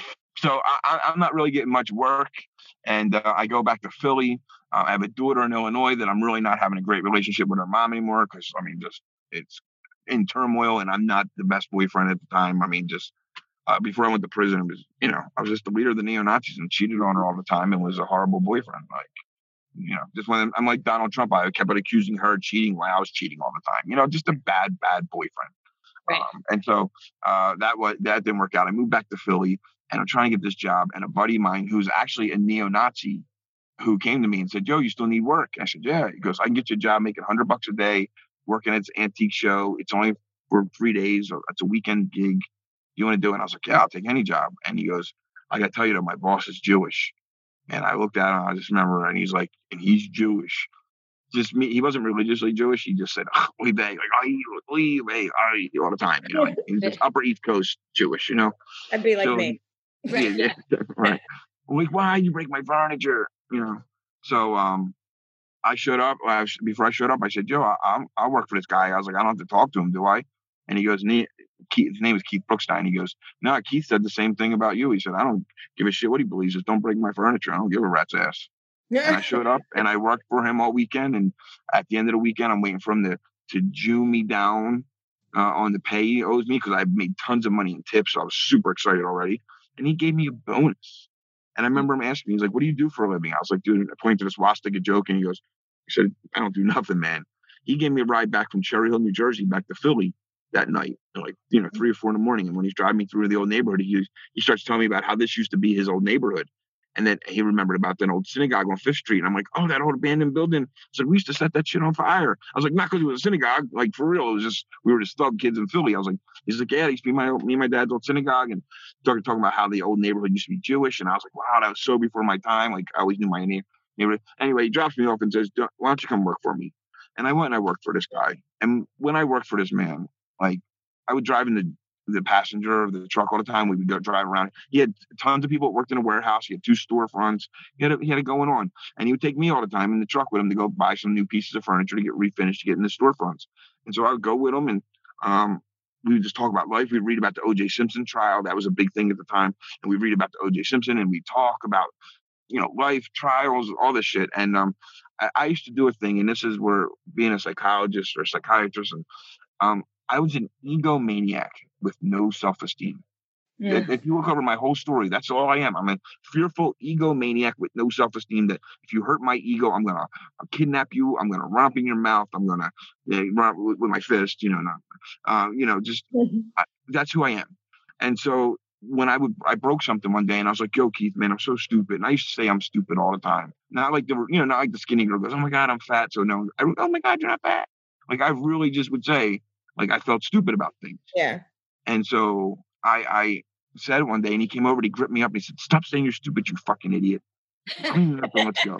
so I, I'm not really getting much work, and uh, I go back to Philly. Uh, I have a daughter in Illinois that I'm really not having a great relationship with her mom anymore because I mean, just it's in turmoil, and I'm not the best boyfriend at the time. I mean, just. Uh, before I went to prison, it was, you know, I was just the leader of the neo-Nazis and cheated on her all the time and was a horrible boyfriend. Like, you know, just when I'm like Donald Trump, I kept on accusing her of cheating while I was cheating all the time. You know, just a bad, bad boyfriend. Right. Um, and so uh, that was that didn't work out. I moved back to Philly and I'm trying to get this job. And a buddy of mine who's actually a neo-Nazi who came to me and said, "Yo, you still need work?" I said, "Yeah." He goes, "I can get you a job making a hundred bucks a day, working at this antique show. It's only for three days. Or it's a weekend gig. You want to do it?" And I was like, "Yeah, I'll take any job." And he goes, "I got to tell you that my boss is Jewish." And I looked at him, I just remember, and he's like, and he's Jewish. Just me, he wasn't religiously Jewish. He just said, "Oh, we beg, like, I, we beg, I," all the time. You know, like, he's just Upper East Coast Jewish, you know? That'd be like so, me. Yeah, yeah, right. I'm like, "Why you break my furniture?" You know? So, um, I showed up, I was, before I showed up, I said, "Yo, I, I'm, I'll work for this guy." I was like, "I don't have to talk to him, do I?" And he goes, Keith, his name is Keith Brookstein. He goes, "No, Keith said the same thing about you." He said, "I don't give a shit what he believes. Just don't break my furniture. I don't give a rat's ass." And I showed up and I worked for him all weekend. And at the end of the weekend, I'm waiting for him to, to Jew me down uh, on the pay he owes me because I made tons of money in tips. So I was super excited already. And he gave me a bonus. And I remember him asking me, he's like, "What do you do for a living?" I was like, "Dude," I pointed to this swastika joke. And he goes, he said, "I don't do nothing, man." He gave me a ride back from Cherry Hill, New Jersey, back to Philly that night, like, you know, three or four in the morning. And when he's driving me through the old neighborhood, he he starts telling me about how this used to be his old neighborhood. And then he remembered about that old synagogue on Fifth Street. And I'm like, "Oh, that old abandoned building." So we used to set that shit on fire. I was like, not because it was a synagogue, like for real. It was just, we were just thug kids in Philly. I was like, he's like, "Yeah, it used to be my, me and my dad's old synagogue." And talking, talking about how the old neighborhood used to be Jewish. And I was like, wow, that was so before my time. Like I always knew my neighborhood. Anyway, he drops me off and says, "Why don't you come work for me?" And I went and I worked for this guy. And when I worked for this man, like I would drive in the the passenger of the truck all the time. We would go drive around. He had tons of people that worked in a warehouse. He had two storefronts. He had, a, he had it going on. And he would take me all the time in the truck with him to go buy some new pieces of furniture to get refinished, to get in the storefronts. And so I would go with him and um, we would just talk about life. We'd read about the O J Simpson trial. That was a big thing at the time. And we'd read about the O J Simpson and we talk about, you know, life, trials, all this shit. And um, I, I used to do a thing, and this is where being a psychologist or psychiatrist, and um, I was an egomaniac with no self-esteem. Yeah. If, if you look over my whole story, that's all I am. I'm a fearful egomaniac with no self-esteem that if you hurt my ego, I'm going to kidnap you. I'm going to romp in your mouth. I'm going to uh, romp with, with my fist, you know, not, uh, you know, just mm-hmm. I, that's who I am. And so when I would, I broke something one day and I was like, "Yo, Keith, man, I'm so stupid." And I used to say I'm stupid all the time. Not like the, you know, not like the skinny girl goes, "Oh my God, I'm fat." So no, I, "Oh my God, you're not fat." Like I really just would say, like I felt stupid about things. Yeah. And so I, I said it one day, and he came over, and he gripped me up, and he said, "Stop saying you're stupid, you fucking idiot. Clean it up and let's go."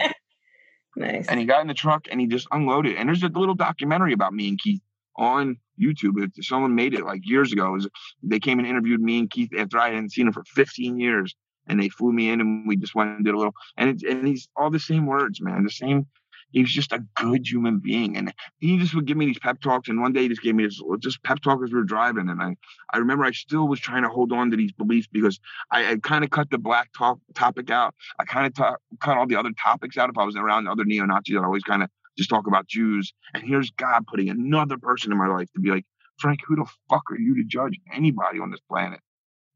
Nice. And he got in the truck and he just unloaded. And there's a little documentary about me and Keith on YouTube. If someone made it like years ago. It was, they came and interviewed me and Keith after I hadn't seen him for fifteen years. And they flew me in and we just went and did a little. And it, and he's all the same words, man. The same. He was just a good human being. And he just would give me these pep talks. And one day he just gave me this just pep talk as we were driving. And I, I remember I still was trying to hold on to these beliefs because I, I kind of cut the black talk topic out. I kind of ta- cut all the other topics out. If I was around other neo-Nazis, I'd always kind of just talk about Jews. And here's God putting another person in my life to be like, "Frank, who the fuck are you to judge anybody on this planet?"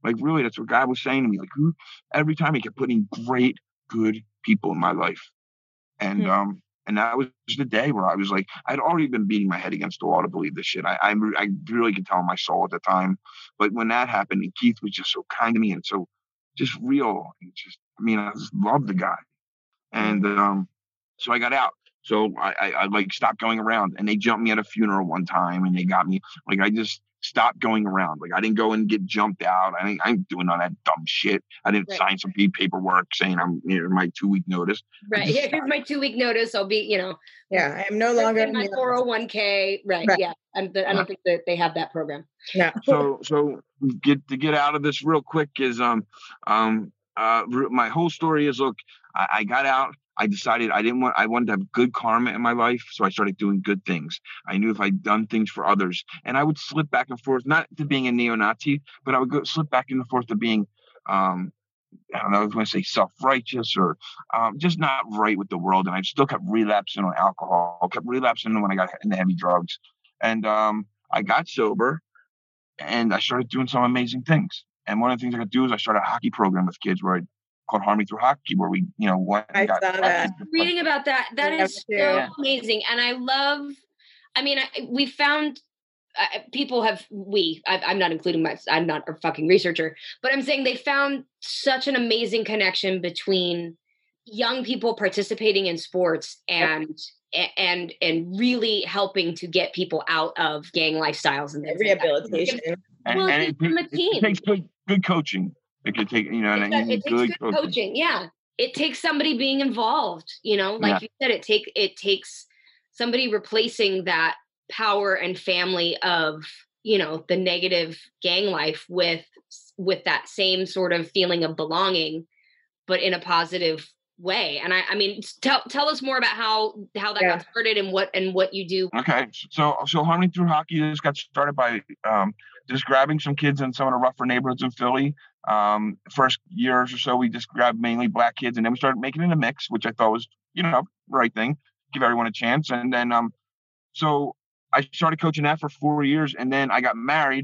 Like, really, that's what God was saying to me. Like, who, every time he kept putting great, good people in my life. And, mm-hmm. um, and that was the day where I was like, I'd already been beating my head against the wall to believe this shit. I, I, I really could tell in my soul at the time. But when that happened, and Keith was just so kind to me and so just real. And just, I mean, I just loved the guy. And um, so I got out. So I, I, I like stopped going around, and they jumped me at a funeral one time, and they got me like I just stopped going around. Like I didn't go and get jumped out. I ain't, I ain't doing all that dumb shit. I didn't right. sign some paperwork saying I'm you know, my two week notice. Right. Yeah, here's my two week notice. I'll be you know. Yeah, I am no longer in my four oh one k. Right. right. Yeah. I'm the, I don't think that they have that program. No. so so get to get out of this real quick is um um uh my whole story is look I, I got out. I decided I didn't want, I wanted to have good karma in my life. So I started doing good things. I knew if I'd done things for others, and I would slip back and forth, not to being a neo-Nazi, but I would go slip back and forth to being, um, I don't know, I was going to say self-righteous or um, just not right with the world. And I still kept relapsing on alcohol, kept relapsing when I got into heavy drugs. And um, I got sober and I started doing some amazing things. And one of the things I could do is I started a hockey program with kids where I called Harmony Through Hockey, where we, you know, went and I got saw that. reading about that. That yeah, is so yeah. amazing. And I love, I mean, I, we found uh, people have, we, I, I'm not including my, I'm not a fucking researcher, but I'm saying they found such an amazing connection between young people participating in sports and, yep. and, and really helping to get people out of gang lifestyles and rehabilitation. And, well, and it, it, it takes good, good coaching. It could take, you know, it, and it takes good, good coaching. coaching. Yeah. It takes somebody being involved, you know, like yeah. you said, it take, it takes somebody replacing that power and family of, you know, the negative gang life with, with that same sort of feeling of belonging, but in a positive way. And I, I mean, tell, tell us more about how, how that yeah. got started and what, and what you do. Okay. So, so Harmony Through Hockey just got started by, um, just grabbing some kids in some of the rougher neighborhoods in Philly. Um, first years or so, we just grabbed mainly black kids, and then we started making it a mix, which I thought was, you know, the right thing, give everyone a chance. And then, um, so I started coaching that for four years, and then I got married,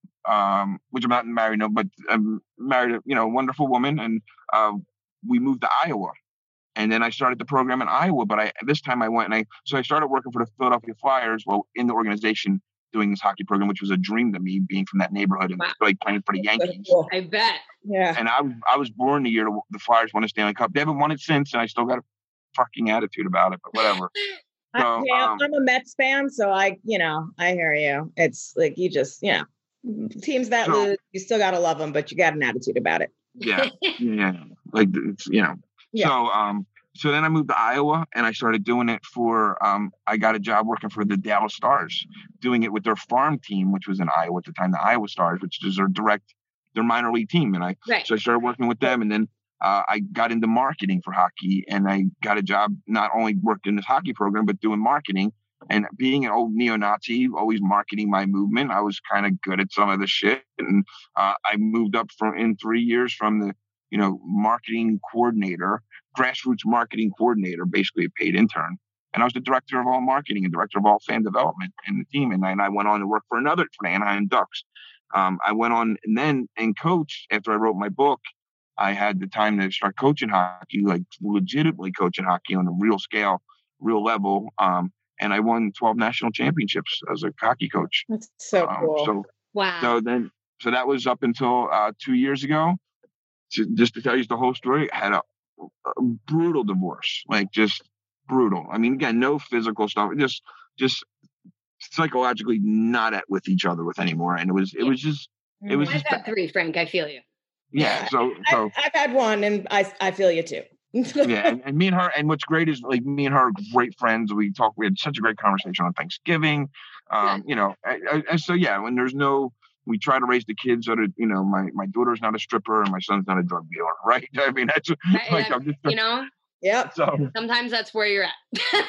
um, which I'm not married, no, but I'm married, you know, a wonderful woman, and uh, we moved to Iowa. And then I started the program in Iowa, but I this time I went and I so I started working for the Philadelphia Flyers, well, in the organization, doing this hockey program, which was a dream to me, being from that neighborhood and wow. like playing for the Yankees. I bet. Yeah. And I was I was born the year the Flyers won a Stanley Cup. They haven't won it since, and I still got a fucking attitude about it, but whatever. So, I, yeah, um, I'm a Mets fan, so I, you know, I hear you. It's like you just, you know, teams that so, lose, you still gotta love them, but you got an attitude about it. Yeah, yeah, like it's, you know. Yeah. So, um, so then I moved to Iowa and I started doing it for, um, I got a job working for the Dallas Stars, doing it with their farm team, which was in Iowa at the time, the Iowa Stars, which is their direct, their minor league team. And I, right. so I started working with them, and then uh, I got into marketing for hockey, and I got a job, not only working in this hockey program, but doing marketing. And being an old neo-Nazi, always marketing my movement, I was kind of good at some of the shit. And uh, I moved up from in three years from the, you know, marketing coordinator, grassroots marketing coordinator, basically a paid intern. And I was the director of all marketing and director of all fan development in the team. And I, and I went on to work for another, for the Anaheim Ducks. Um, I went on and then and coached after I wrote my book. I had the time to start coaching hockey, like legitimately coaching hockey on a real scale, real level. Um, and I won twelve national championships as a hockey coach. That's so um, cool. So, wow. So then, so that was up until uh, two years ago. To, just to tell you the whole story, I had a, a brutal divorce, like just brutal. I mean, again, no physical stuff, just, just psychologically not at with each other with anymore. And it was, it was just, it was. I've just had three, Frank. I feel you. Yeah. So, so I've, I've had one, and I, I feel you too. yeah, and, and me and her, and what's great is like me and her are great friends. We talk. We had such a great conversation on Thanksgiving. Um, you know, and, and so yeah, when there's no. We try to raise the kids that are, you know, my, my daughter's not a stripper and my son's not a drug dealer, right? I mean, that's right, like, I'm just, you know, yeah. So sometimes that's where you're at.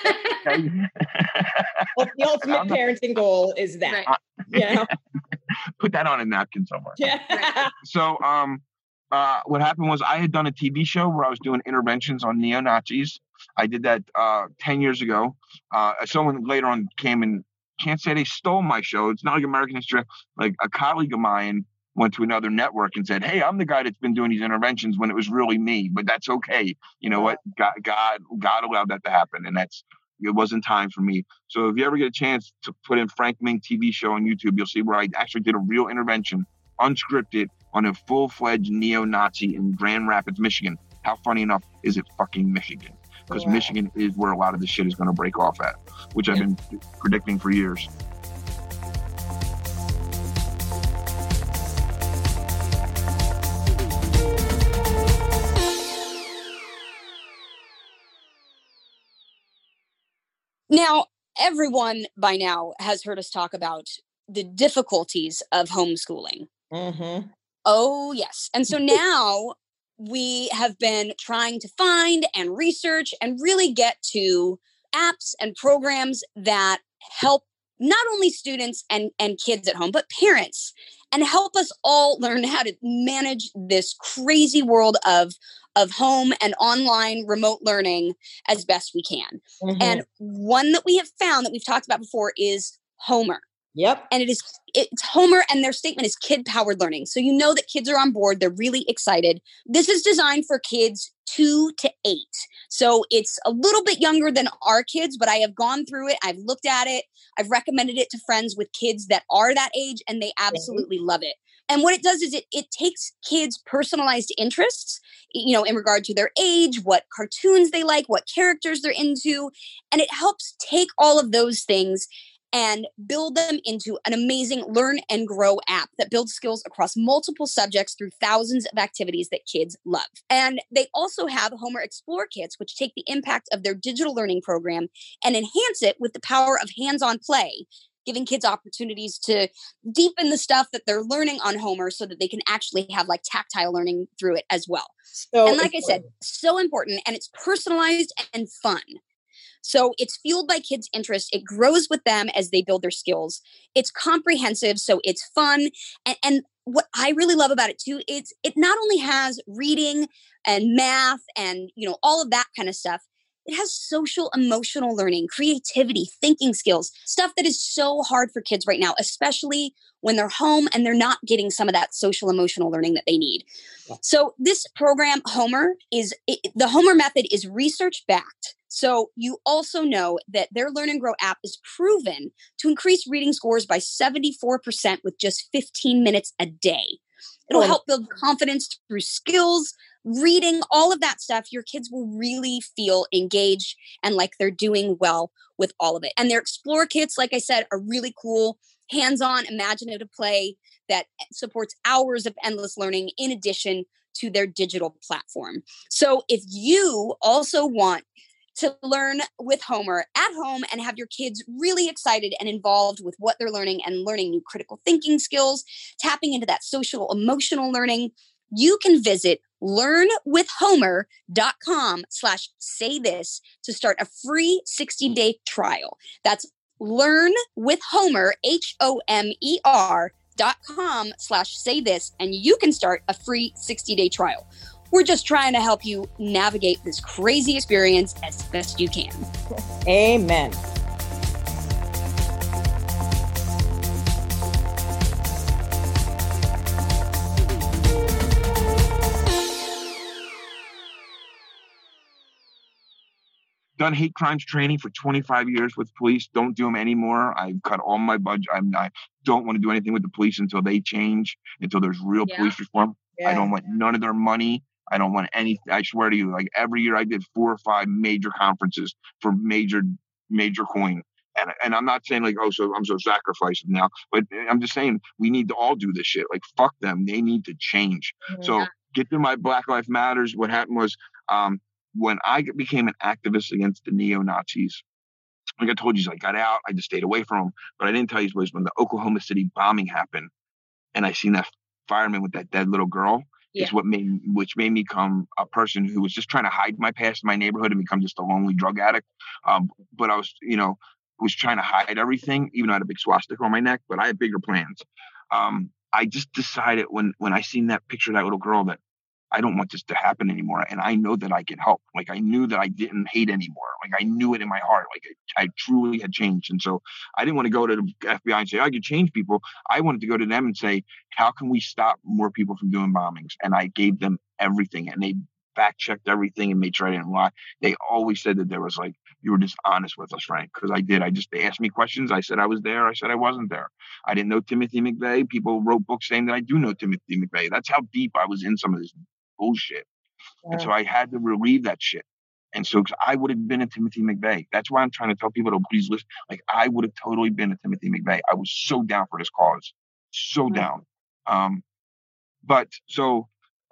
Well, the ultimate parenting goal is that, right. you know, put that on a napkin somewhere. Yeah. So, um, uh, what happened was I had done a T V show where I was doing interventions on neo-Nazis. I did that uh, ten years ago. Uh, someone later on came and can't say they stole my show. It's not like American History. Like a colleague of mine went to another network and said, hey, I'm the guy that's been doing these interventions when it was really me, but that's okay. You know what? God, God, God allowed that to happen. And that's, it wasn't time for me. So if you ever get a chance to put in Frank Mink T V show on YouTube, you'll see where I actually did a real intervention, unscripted, on a full-fledged neo-Nazi in Grand Rapids, Michigan. How funny enough is it fucking Michigan? Because wow. Michigan is where a lot of this shit is going to break off at, which I've been predicting for years. Now, everyone by now has heard us talk about the difficulties of homeschooling. Mm-hmm. Oh, yes. And so now we have been trying to find and research and really get to apps and programs that help not only students and, and kids at home, but parents, and help us all learn how to manage this crazy world of of home and online remote learning as best we can. Mm-hmm. And one that we have found that we've talked about before is Homer. Yep. And it is, it's Homer, and their statement is kid-powered learning. So you know that kids are on board. They're really excited. This is designed for kids two to eight. So it's a little bit younger than our kids, but I have gone through it. I've looked at it. I've recommended it to friends with kids that are that age, and they absolutely mm-hmm. love it. And what it does is it it takes kids' personalized interests, you know, in regard to their age, what cartoons they like, what characters they're into, and it helps take all of those things and build them into an amazing learn and grow app that builds skills across multiple subjects through thousands of activities that kids love. And they also have Homer Explore Kits, which take the impact of their digital learning program and enhance it with the power of hands-on play, giving kids opportunities to deepen the stuff that they're learning on Homer so that they can actually have like tactile learning through it as well. So and like important. I said, so important, and it's personalized and fun. So it's fueled by kids' interest. It grows with them as they build their skills. It's comprehensive, so it's fun. And, and what I really love about it too, is it not only has reading and math and, you know, all of that kind of stuff. It has social, emotional learning, creativity, thinking skills, stuff that is so hard for kids right now, especially when they're home and they're not getting some of that social, emotional learning that they need. Yeah. So this program, Homer, is it, the Homer method is research-backed. So you also know that their Learn and Grow app is proven to increase reading scores by seventy-four percent with just fifteen minutes a day. It'll help build confidence through skills, reading, all of that stuff. Your kids will really feel engaged and like they're doing well with all of it. And their Explore Kits, like I said, are really cool, hands-on, imaginative play that supports hours of endless learning in addition to their digital platform. So if you also want to learn with Homer at home and have your kids really excited and involved with what they're learning and learning new critical thinking skills, tapping into that social emotional learning, you can visit learnwithhomer.com slash say this to start a free sixty day trial. That's learnwithhomer, H O M E R dot com slash say this, and you can start a free sixty day trial. We're just trying to help you navigate this crazy experience as best you can. Amen. Done hate crimes training for twenty-five years with police. Don't do them anymore. I've cut all my budget. I'm not, don't want to do anything with the police until they change, until there's real yeah. police reform. Yeah. I don't want none of their money. I don't want any, I swear to you, like every year I did four or five major conferences for major, major coin. And and I'm not saying like, oh, so I'm so sacrificing now, but I'm just saying we need to all do this shit. Like, fuck them. They need to change. Yeah. So get to my Black Lives Matters. What happened was um, when I became an activist against the neo-Nazis, like I told you, I got out, I just stayed away from them. But I didn't tell you was when the Oklahoma City bombing happened and I seen that fireman with that dead little girl. Yeah. Is what made which made me become a person who was just trying to hide my past in my neighborhood and become just a lonely drug addict. Um, but I was, you know, was trying to hide everything, even though I had a big swastika on my neck, but I had bigger plans. Um, I just decided when when I seen that picture of that little girl that I don't want this to happen anymore. And I know that I can help. Like, I knew that I didn't hate anymore. Like, I knew it in my heart. Like, I, I truly had changed. And so I didn't want to go to the F B I and say, I could change people. I wanted to go to them and say, how can we stop more people from doing bombings? And I gave them everything. And they fact checked everything and made sure I didn't lie. They always said that there was like, you were just honest with us, Frank. Because I did. I just, they asked me questions. I said I was there. I said I wasn't there. I didn't know Timothy McVeigh. People wrote books saying that I do know Timothy McVeigh. That's how deep I was in some of this bullshit. Yeah. And so I had to relieve that shit. And so I would have been a Timothy McVeigh. That's why I'm trying to tell people to please listen. Like, I would have totally been a Timothy McVeigh. I was so down for this cause. So mm-hmm. down. Um, but so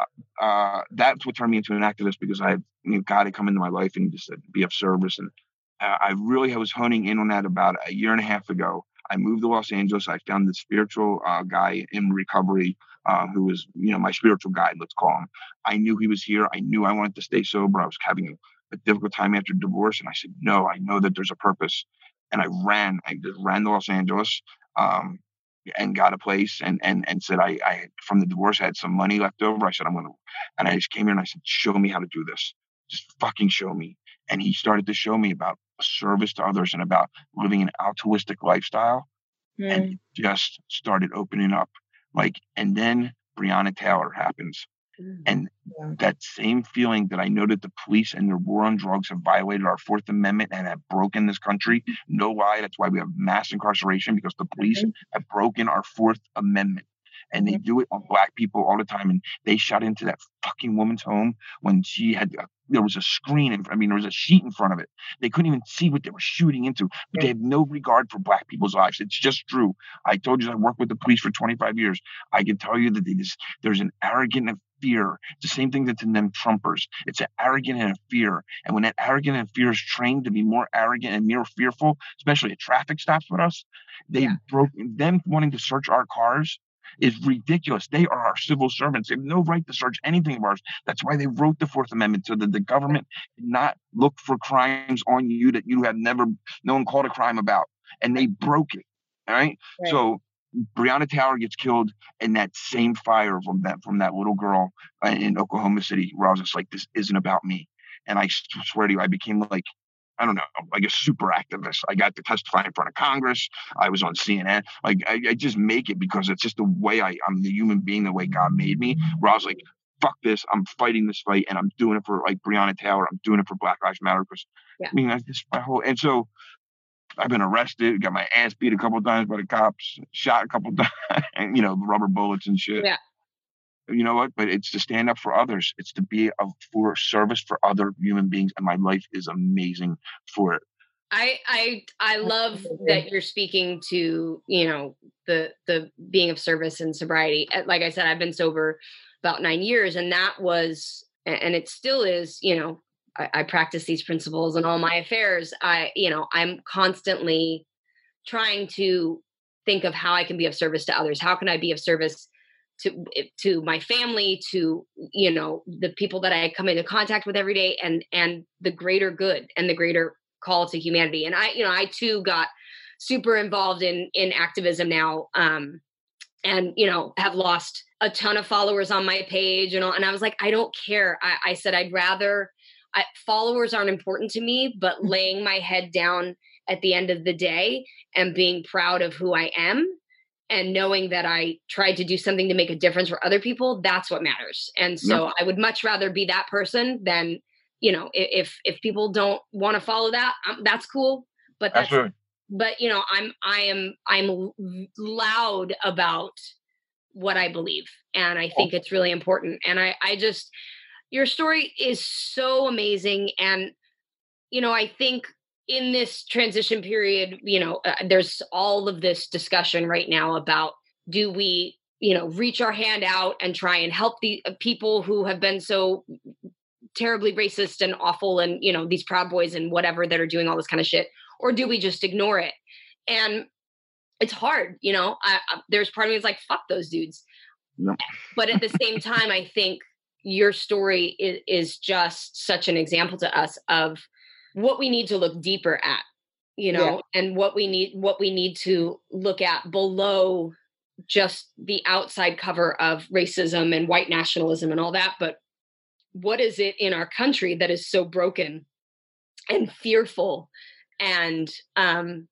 uh, that's what turned me into an activist, because I had, you know, God had come into my life and just said, be of service. And uh, I really I was honing in on that about a year and a half ago. I moved to Los Angeles. I found this spiritual uh, guy in recovery uh, who was, you know, my spiritual guide, let's call him. I knew he was here. I knew I wanted to stay sober. I was having a, a difficult time after divorce. And I said, no, I know that there's a purpose. And I ran. I just ran to Los Angeles um, and got a place and and and said, I, I, from the divorce, I had some money left over. I said, I'm going to, and I just came here and I said, show me how to do this. Just fucking show me. And he started to show me about service to others and about living an altruistic lifestyle. Mm. And it just started opening up. Like, and then Breonna Taylor happens. Mm. And yeah. that same feeling that I know that the police and their war on drugs have violated our Fourth Amendment and have broken this country. No lie. That's why we have mass incarceration, because the police mm-hmm. have broken our Fourth Amendment. And they do it on Black people all the time. And they shot into that fucking woman's home when she had, uh, there was a screen, in, I mean, there was a sheet in front of it. They couldn't even see what they were shooting into. But yeah. they have no regard for Black people's lives. It's just true. I told you I worked with the police for twenty-five years. I can tell you that they just, there's an arrogant and fear. It's the same thing that's in them Trumpers. It's an arrogant and a fear. And when that arrogant and fear is trained to be more arrogant and more fearful, especially at traffic stops with us, they yeah. broke them wanting to search our cars. Is ridiculous. They are our civil servants. They have no right to search anything of ours. That's why they wrote the Fourth Amendment, so that the government did not look for crimes on you that you have never, no one called a crime about. And they broke it. All right. right. So Breonna Taylor gets killed in that same fire from that, from that little girl in Oklahoma City, where I was just like, this isn't about me. And I swear to you, I became like, I don't know, like a super activist. I got to testify in front of Congress. I was on C N N. Like, I, I just make it because it's just the way I, I'm the human being, the way God made me, where I was like, fuck this. I'm fighting this fight, and I'm doing it for, like, Breonna Taylor. I'm doing it for Black Lives Matter. Because, yeah. I mean, I just, my whole, and so I've been arrested, got my ass beat a couple of times by the cops, shot a couple of times, and, you know, rubber bullets and shit. Yeah. You know what? But it's to stand up for others. It's to be a for service for other human beings. And my life is amazing for it. I I I love that you're speaking to, you know, the the being of service and sobriety. Like I said, I've been sober about nine years, and that was, and it still is, you know, I, I practice these principles in all my affairs. I, you know, I'm constantly trying to think of how I can be of service to others. How can I be of service to to my family, to, you know, the people that I come into contact with every day, and and the greater good and the greater call to humanity. And I, you know, I too got super involved in in activism now, um, and, you know, have lost a ton of followers on my page and all. And I was like, I don't care. I, I said, I'd rather, I, followers aren't important to me, but laying my head down at the end of the day and being proud of who I am, and knowing that I tried to do something to make a difference for other people, that's what matters. And so yeah. I would much rather be that person than, you know, if if people don't want to follow that, um, that's cool. But that's, that's right. But, you know, I'm I am I'm loud about what I believe, and I think it's really important. And I I just, your story is so amazing, and, you know, I think in this transition period, you know, uh, there's all of this discussion right now about, do we, you know, reach our hand out and try and help the uh, people who have been so terribly racist and awful, and, you know, these Proud Boys and whatever that are doing all this kind of shit, or do we just ignore it? And it's hard, you know, I, I, there's part of me that's like, fuck those dudes. No. But at the same time, I think your story is, is just such an example to us of what we need to look deeper at, you know, yeah. and what we need, what we need to look at below just the outside cover of racism and white nationalism and all that. But what is it in our country that is so broken and fearful? And um,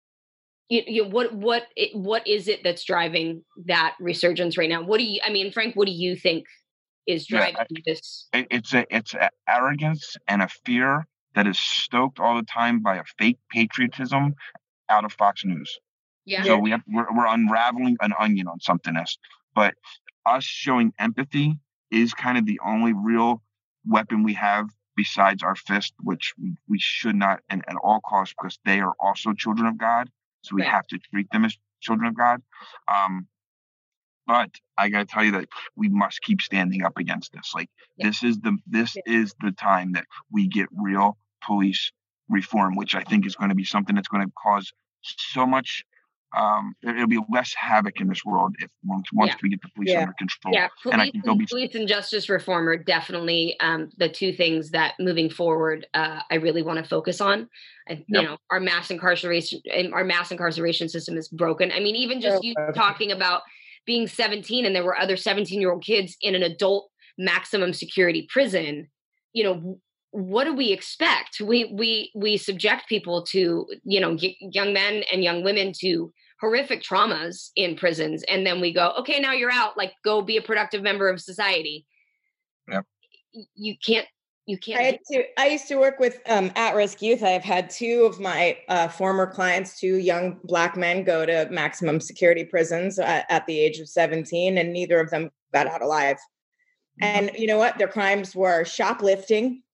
you, you, what what it, what is it that's driving that resurgence right now? What do you? I mean, Frank, what do you think is driving yeah, this? It, it's a it's a arrogance and a fear that is stoked all the time by a fake patriotism out of Fox News. Yeah. So we have we're, we're unraveling an onion on something else, but us showing empathy is kind of the only real weapon we have besides our fist, which we, we should not, and at all costs, because they are also children of God. So we Right. have to treat them as children of God. Um, but I got to tell you that we must keep standing up against this. Like Yeah. this is the this Yeah. is the time that we get real police reform, which I think is going to be something that's going to cause so much. Um, it'll be less havoc in this world if once once Yeah. we get the police Yeah. under control. Yeah, police And I think there'll and, be police and justice reform are definitely um, the two things that moving forward uh, I really want to focus on. And, you Yep. know, our mass incarceration, our mass incarceration system is broken. I mean, even just So you broken. talking about being seventeen and there were other seventeen-year-old kids in an adult maximum security prison. You know, what do we expect? We we we subject people to, you know, y- young men and young women to horrific traumas in prisons, and then we go, okay, now you're out, like go be a productive member of society. Yep. You can't you can't I had to. I used to work with um, at-risk youth. I've had two of my uh, former clients, two young Black men, go to maximum security prisons at, at the age of seventeen, and neither of them got out alive. Mhm. And you know what? Their crimes were shoplifting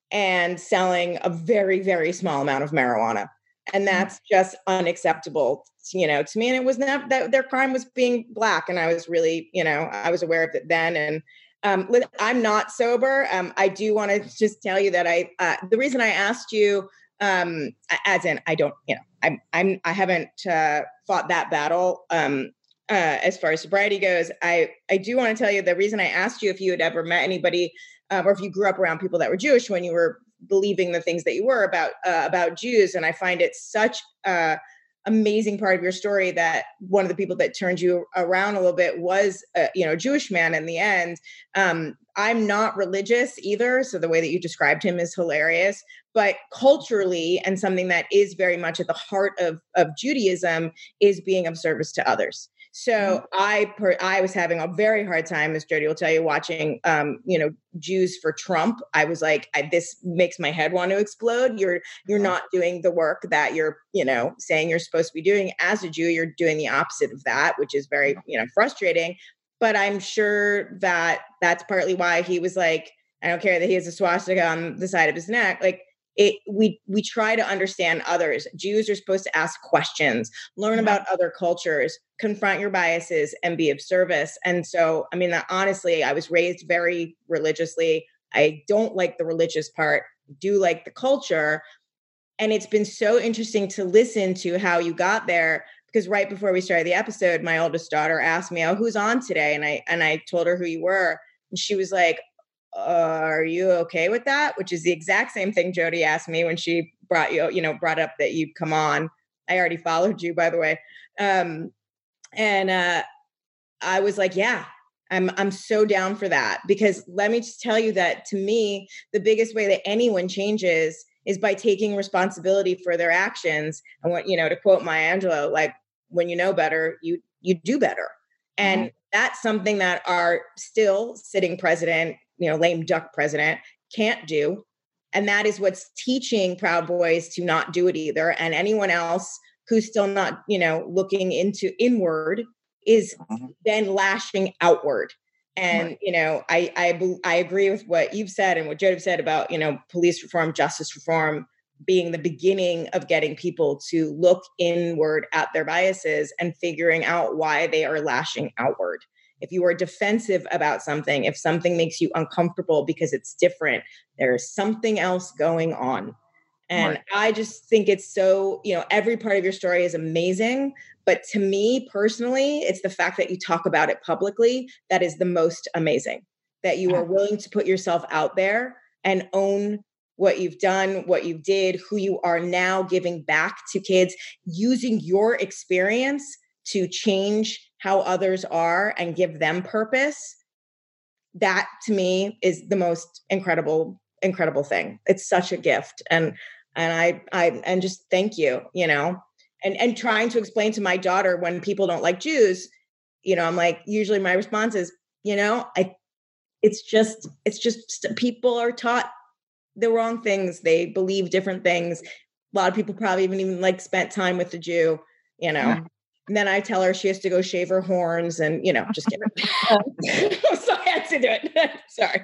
and selling a very, very small amount of marijuana, and that's just unacceptable, you know, to me. And it was not that their crime was being Black, and I was really, you know, I was aware of it then. And Um, I'm not sober. Um, I do want to just tell you that I, uh, the reason I asked you, um, as in, I don't, you know, I'm, I'm, I haven't uh, fought that battle um, uh, as far as sobriety goes. I, I do want to tell you the reason I asked you if you had ever met anybody, uh, or if you grew up around people that were Jewish when you were believing the things that you were about uh, about Jews, and I find it such uh, amazing part of your story that one of the people that turned you around a little bit was a, you know, Jewish man in the end. Um, I'm not religious either, so the way that you described him is hilarious. But culturally, and something that is very much at the heart of, of Judaism, is being of service to others. So mm-hmm. I per, I was having a very hard time, as Jody will tell you, watching um, you know, Jews for Trump. I was like, I, this makes my head want to explode. You're you're not doing the work that you're, you know, saying you're supposed to be doing as a Jew. You're doing the opposite of that, which is very, you know, frustrating. But I'm sure that that's partly why he was like, I don't care that he has a swastika on the side of his neck. Like, it, we we try to understand others. Jews are supposed to ask questions, learn about other cultures, confront your biases, and be of service. And so, I mean, honestly, I was raised very religiously. I don't like the religious part, do like the culture. And it's been so interesting to listen to how you got there, because right before we started the episode, my oldest daughter asked me, oh, who's on today? And I and I told her who you were. And she was like, Uh, are you okay with that? Which is the exact same thing Jody asked me when she brought you, you know, brought up that you'd come on. I already followed you, by the way. Um, and uh, I was like, yeah, I'm, I'm so down for that, because let me just tell you that to me, the biggest way that anyone changes is by taking responsibility for their actions. And what, you know, to quote Maya Angelou, like, when you know better, you, you do better. And mm-hmm. that's something that our still sitting president, you know, lame duck president can't do. And that is what's teaching Proud Boys to not do it either. And anyone else who's still not, you know, looking into inward is mm-hmm. then lashing outward. And, right. you know, I, I, I agree with what you've said and what Jody said about, you know, police reform, justice reform being the beginning of getting people to look inward at their biases and figuring out why they are lashing outward. If you are defensive about something, if something makes you uncomfortable because it's different, there's something else going on. And right. I just think it's so, you know, every part of your story is amazing. But to me personally, it's the fact that you talk about it publicly that is the most amazing, that you are willing to put yourself out there and own what you've done, what you did, who you are now, giving back to kids, using your experience to change how others are and give them purpose. that to me is the most incredible, incredible thing. It's such a gift. And, and I, I, and just thank you, you know, and, and trying to explain to my daughter when people don't like Jews, you know, I'm like, usually my response is, you know, I, it's just, it's just people are taught the wrong things. They believe different things. A lot of people probably even even like spent time with the Jew, you know. Yeah. And then I tell her she has to go shave her horns and, you know, just kidding. So I had to do it. Sorry.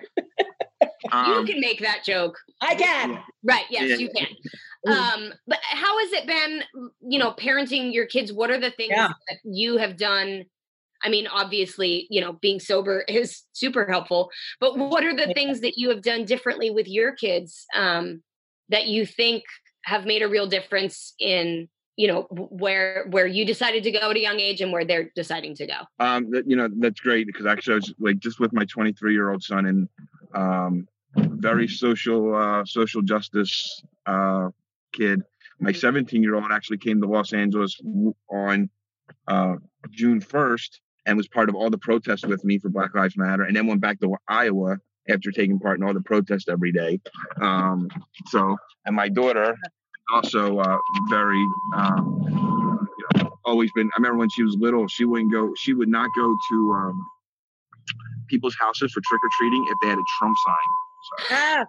Um, you can make that joke. I can. Right. Yes, yeah. you can. Um, but how has it been, you know, parenting your kids? What are the things yeah. that you have done? I mean, obviously, you know, being sober is super helpful, but what are the yeah. things that you have done differently with your kids um, that you think have made a real difference in, you know, where where you decided to go at a young age and where they're deciding to go? Um, that, you know, that's great because actually I was like just with my twenty-three year old son and um, very social, uh, social justice uh, kid. My seventeen year old actually came to Los Angeles on uh, June first and was part of all the protests with me for Black Lives Matter, and then went back to Iowa after taking part in all the protests every day. Um, so, and my daughter also uh, very, um, you know, always been, I remember when she was little, she wouldn't go, she would not go to um, people's houses for trick-or-treating if they had a Trump sign. So, ah.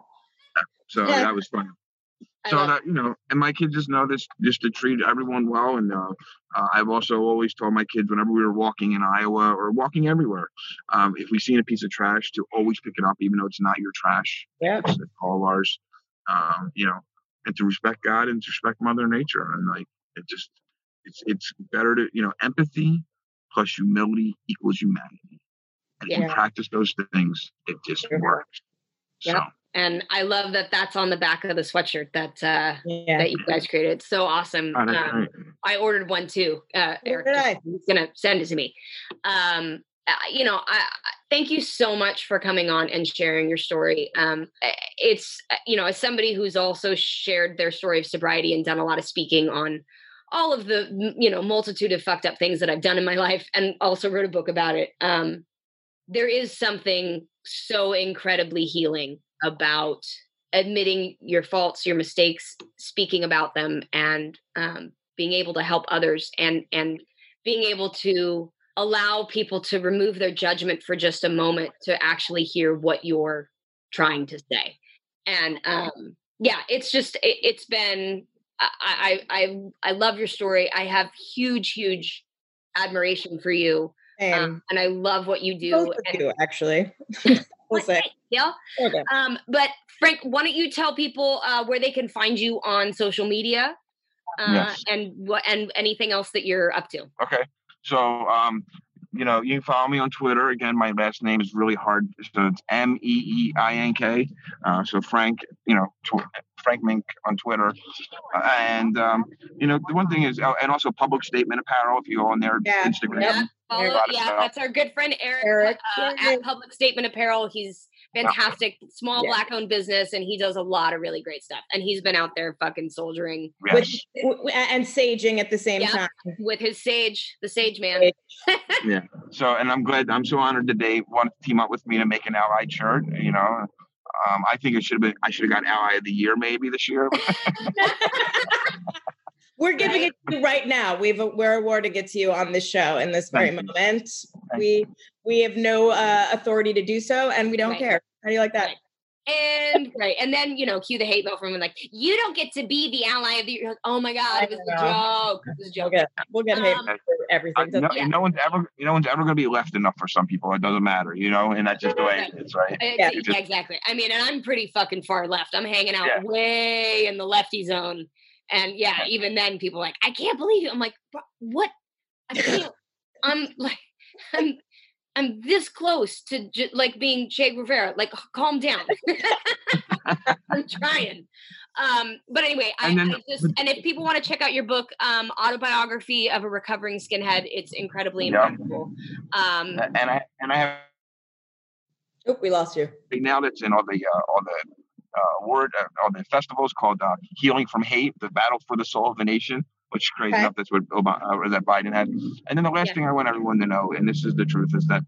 so yeah. that was fun. So that, you know, and my kids just know this, just to treat everyone well. And uh, uh, I've also always told my kids whenever we were walking in Iowa or walking everywhere, um, if we seen a piece of trash, to always pick it up, even though it's not your trash. Yeah. It's, it's all ours, um, you know, and to respect God and to respect Mother Nature. And like, it just, it's, it's better to, you know, empathy plus humility equals humanity. And yeah. if you practice those things, it just sure. works. Yep. So. And I love that that's on the back of the sweatshirt that uh, yeah. that you guys created. It's so awesome. Oh, um, I ordered one too. Uh, Eric is going to send it to me. Um, uh, you know, I, I thank you so much for coming on and sharing your story. Um, it's, you know, as somebody who's also shared their story of sobriety and done a lot of speaking on all of the, you know, multitude of fucked up things that I've done in my life and also wrote a book about it. Um, there is something so incredibly healing about admitting your faults, your mistakes, speaking about them, and um, being able to help others, and and being able to allow people to remove their judgment for just a moment to actually hear what you're trying to say. And um, yeah, it's just it, it's been I, I I I love your story. I have huge huge admiration for you, um, and I love what you do. Both and, of you, actually. We'll say. Yeah. Okay. Um, but Frank, why don't you tell people uh, where they can find you on social media, uh, yes. and what and anything else that you're up to? Okay. So, um, you know, you can follow me on Twitter. Again, my last name is really hard, so it's M E E I N K. Uh, so Frank, you know, tw- Frank Mink on Twitter, uh, and um, you know, the one thing is, oh, and also Public Statement Apparel. If you go on their yeah. Instagram, yeah, follow, yeah, that's our good friend Eric, Eric. Uh, at Public Statement Apparel. He's fantastic, small yeah. black-owned business, and he does a lot of really great stuff. And he's been out there fucking soldiering yes. with, and saging at the same yeah, time with his sage, the Sage Man. Yeah. So, and I'm glad, I'm so honored that they wanted to team up with me to make an Allied shirt. You know, um, I think it should have been. I should have got Ally of the Year maybe this year. We're giving it to you right now. We've we're awarding it to you on this show in this very Thank moment. You. We we have no uh, authority to do so, and we don't right. care. How do you like that? Right. And right, and then you know, cue the hate mail from him like, you don't get to be the ally of the year. Like, oh my god, it was a joke. It was a joke. We'll get, we'll get hate um, for everything. Uh, no, yeah. no one's ever, no one's ever going to be left enough for some people. It doesn't matter, you know, and that's just the way it is, right? Yeah, just, yeah, exactly. I mean, and I'm pretty fucking far left. I'm hanging out yeah. way in the lefty zone. And yeah, even then people are like, I can't believe it. I'm like, what? I can't, I'm like, I'm, I'm this close to ju- like being Che Guevara. Like, calm down. I'm trying. Um, but anyway, I, then, I just, and if people want to check out your book, um, Autobiography of a Recovering Skinhead, it's incredibly yeah. impactful. Um, and I, and I have, oh, we lost you. Now that's in all the, uh, all the, Uh, word uh, on the festivals called uh, Healing from Hate, the Battle for the Soul of the Nation, which is crazy okay. enough. That's what Obama, uh, that Biden had. And then the last yeah. thing I want everyone to know, and this is the truth, is that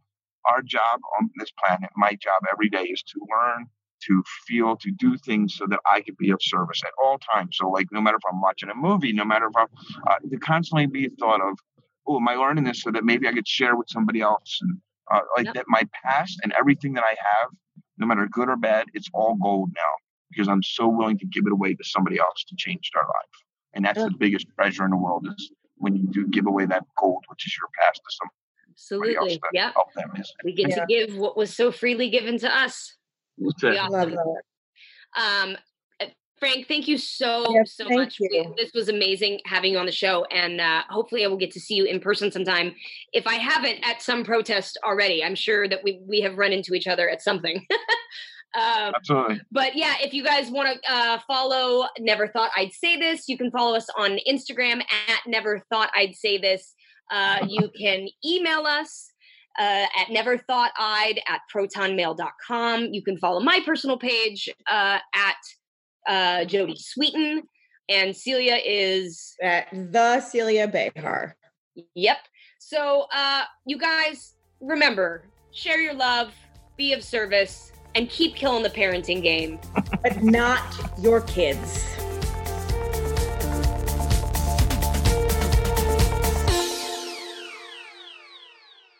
our job on this planet, my job every day is to learn, to feel, to do things so that I can be of service at all times. So like, no matter if I'm watching a movie, no matter if I'm, uh, to constantly be thought of, oh, am I learning this so that maybe I could share with somebody else? And uh, like yep. that, my past and everything that I have, no matter good or bad, it's all gold now because I'm so willing to give it away to somebody else to change their life. And that's yep. the biggest treasure in the world is when you do give away that gold, which is your past, to somebody Absolutely. else to yeah. help them. We get yeah. to give what was so freely given to us. I love that. Um, Frank, thank you so, yes, so thank much. You. This was amazing having you on the show. And uh, hopefully I will get to see you in person sometime. If I haven't at some protest already, I'm sure that we, we have run into each other at something. um, Absolutely. But yeah, if you guys want to uh, follow Never Thought I'd Say This, you can follow us on Instagram at Never Thought I'd Say This. Uh, you can email us Uh, at neverthoughted at protonmail dot com. You can follow my personal page uh, at uh, Jody Sweeten, and Celia is at the Celia Behar. Yep. So uh, you guys remember, share your love, be of service, and keep killing the parenting game, but not your kids.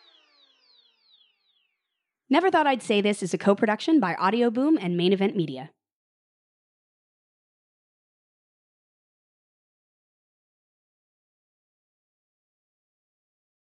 Never Thought I'd Say This is a co-production by Audio Boom and Main Event Media.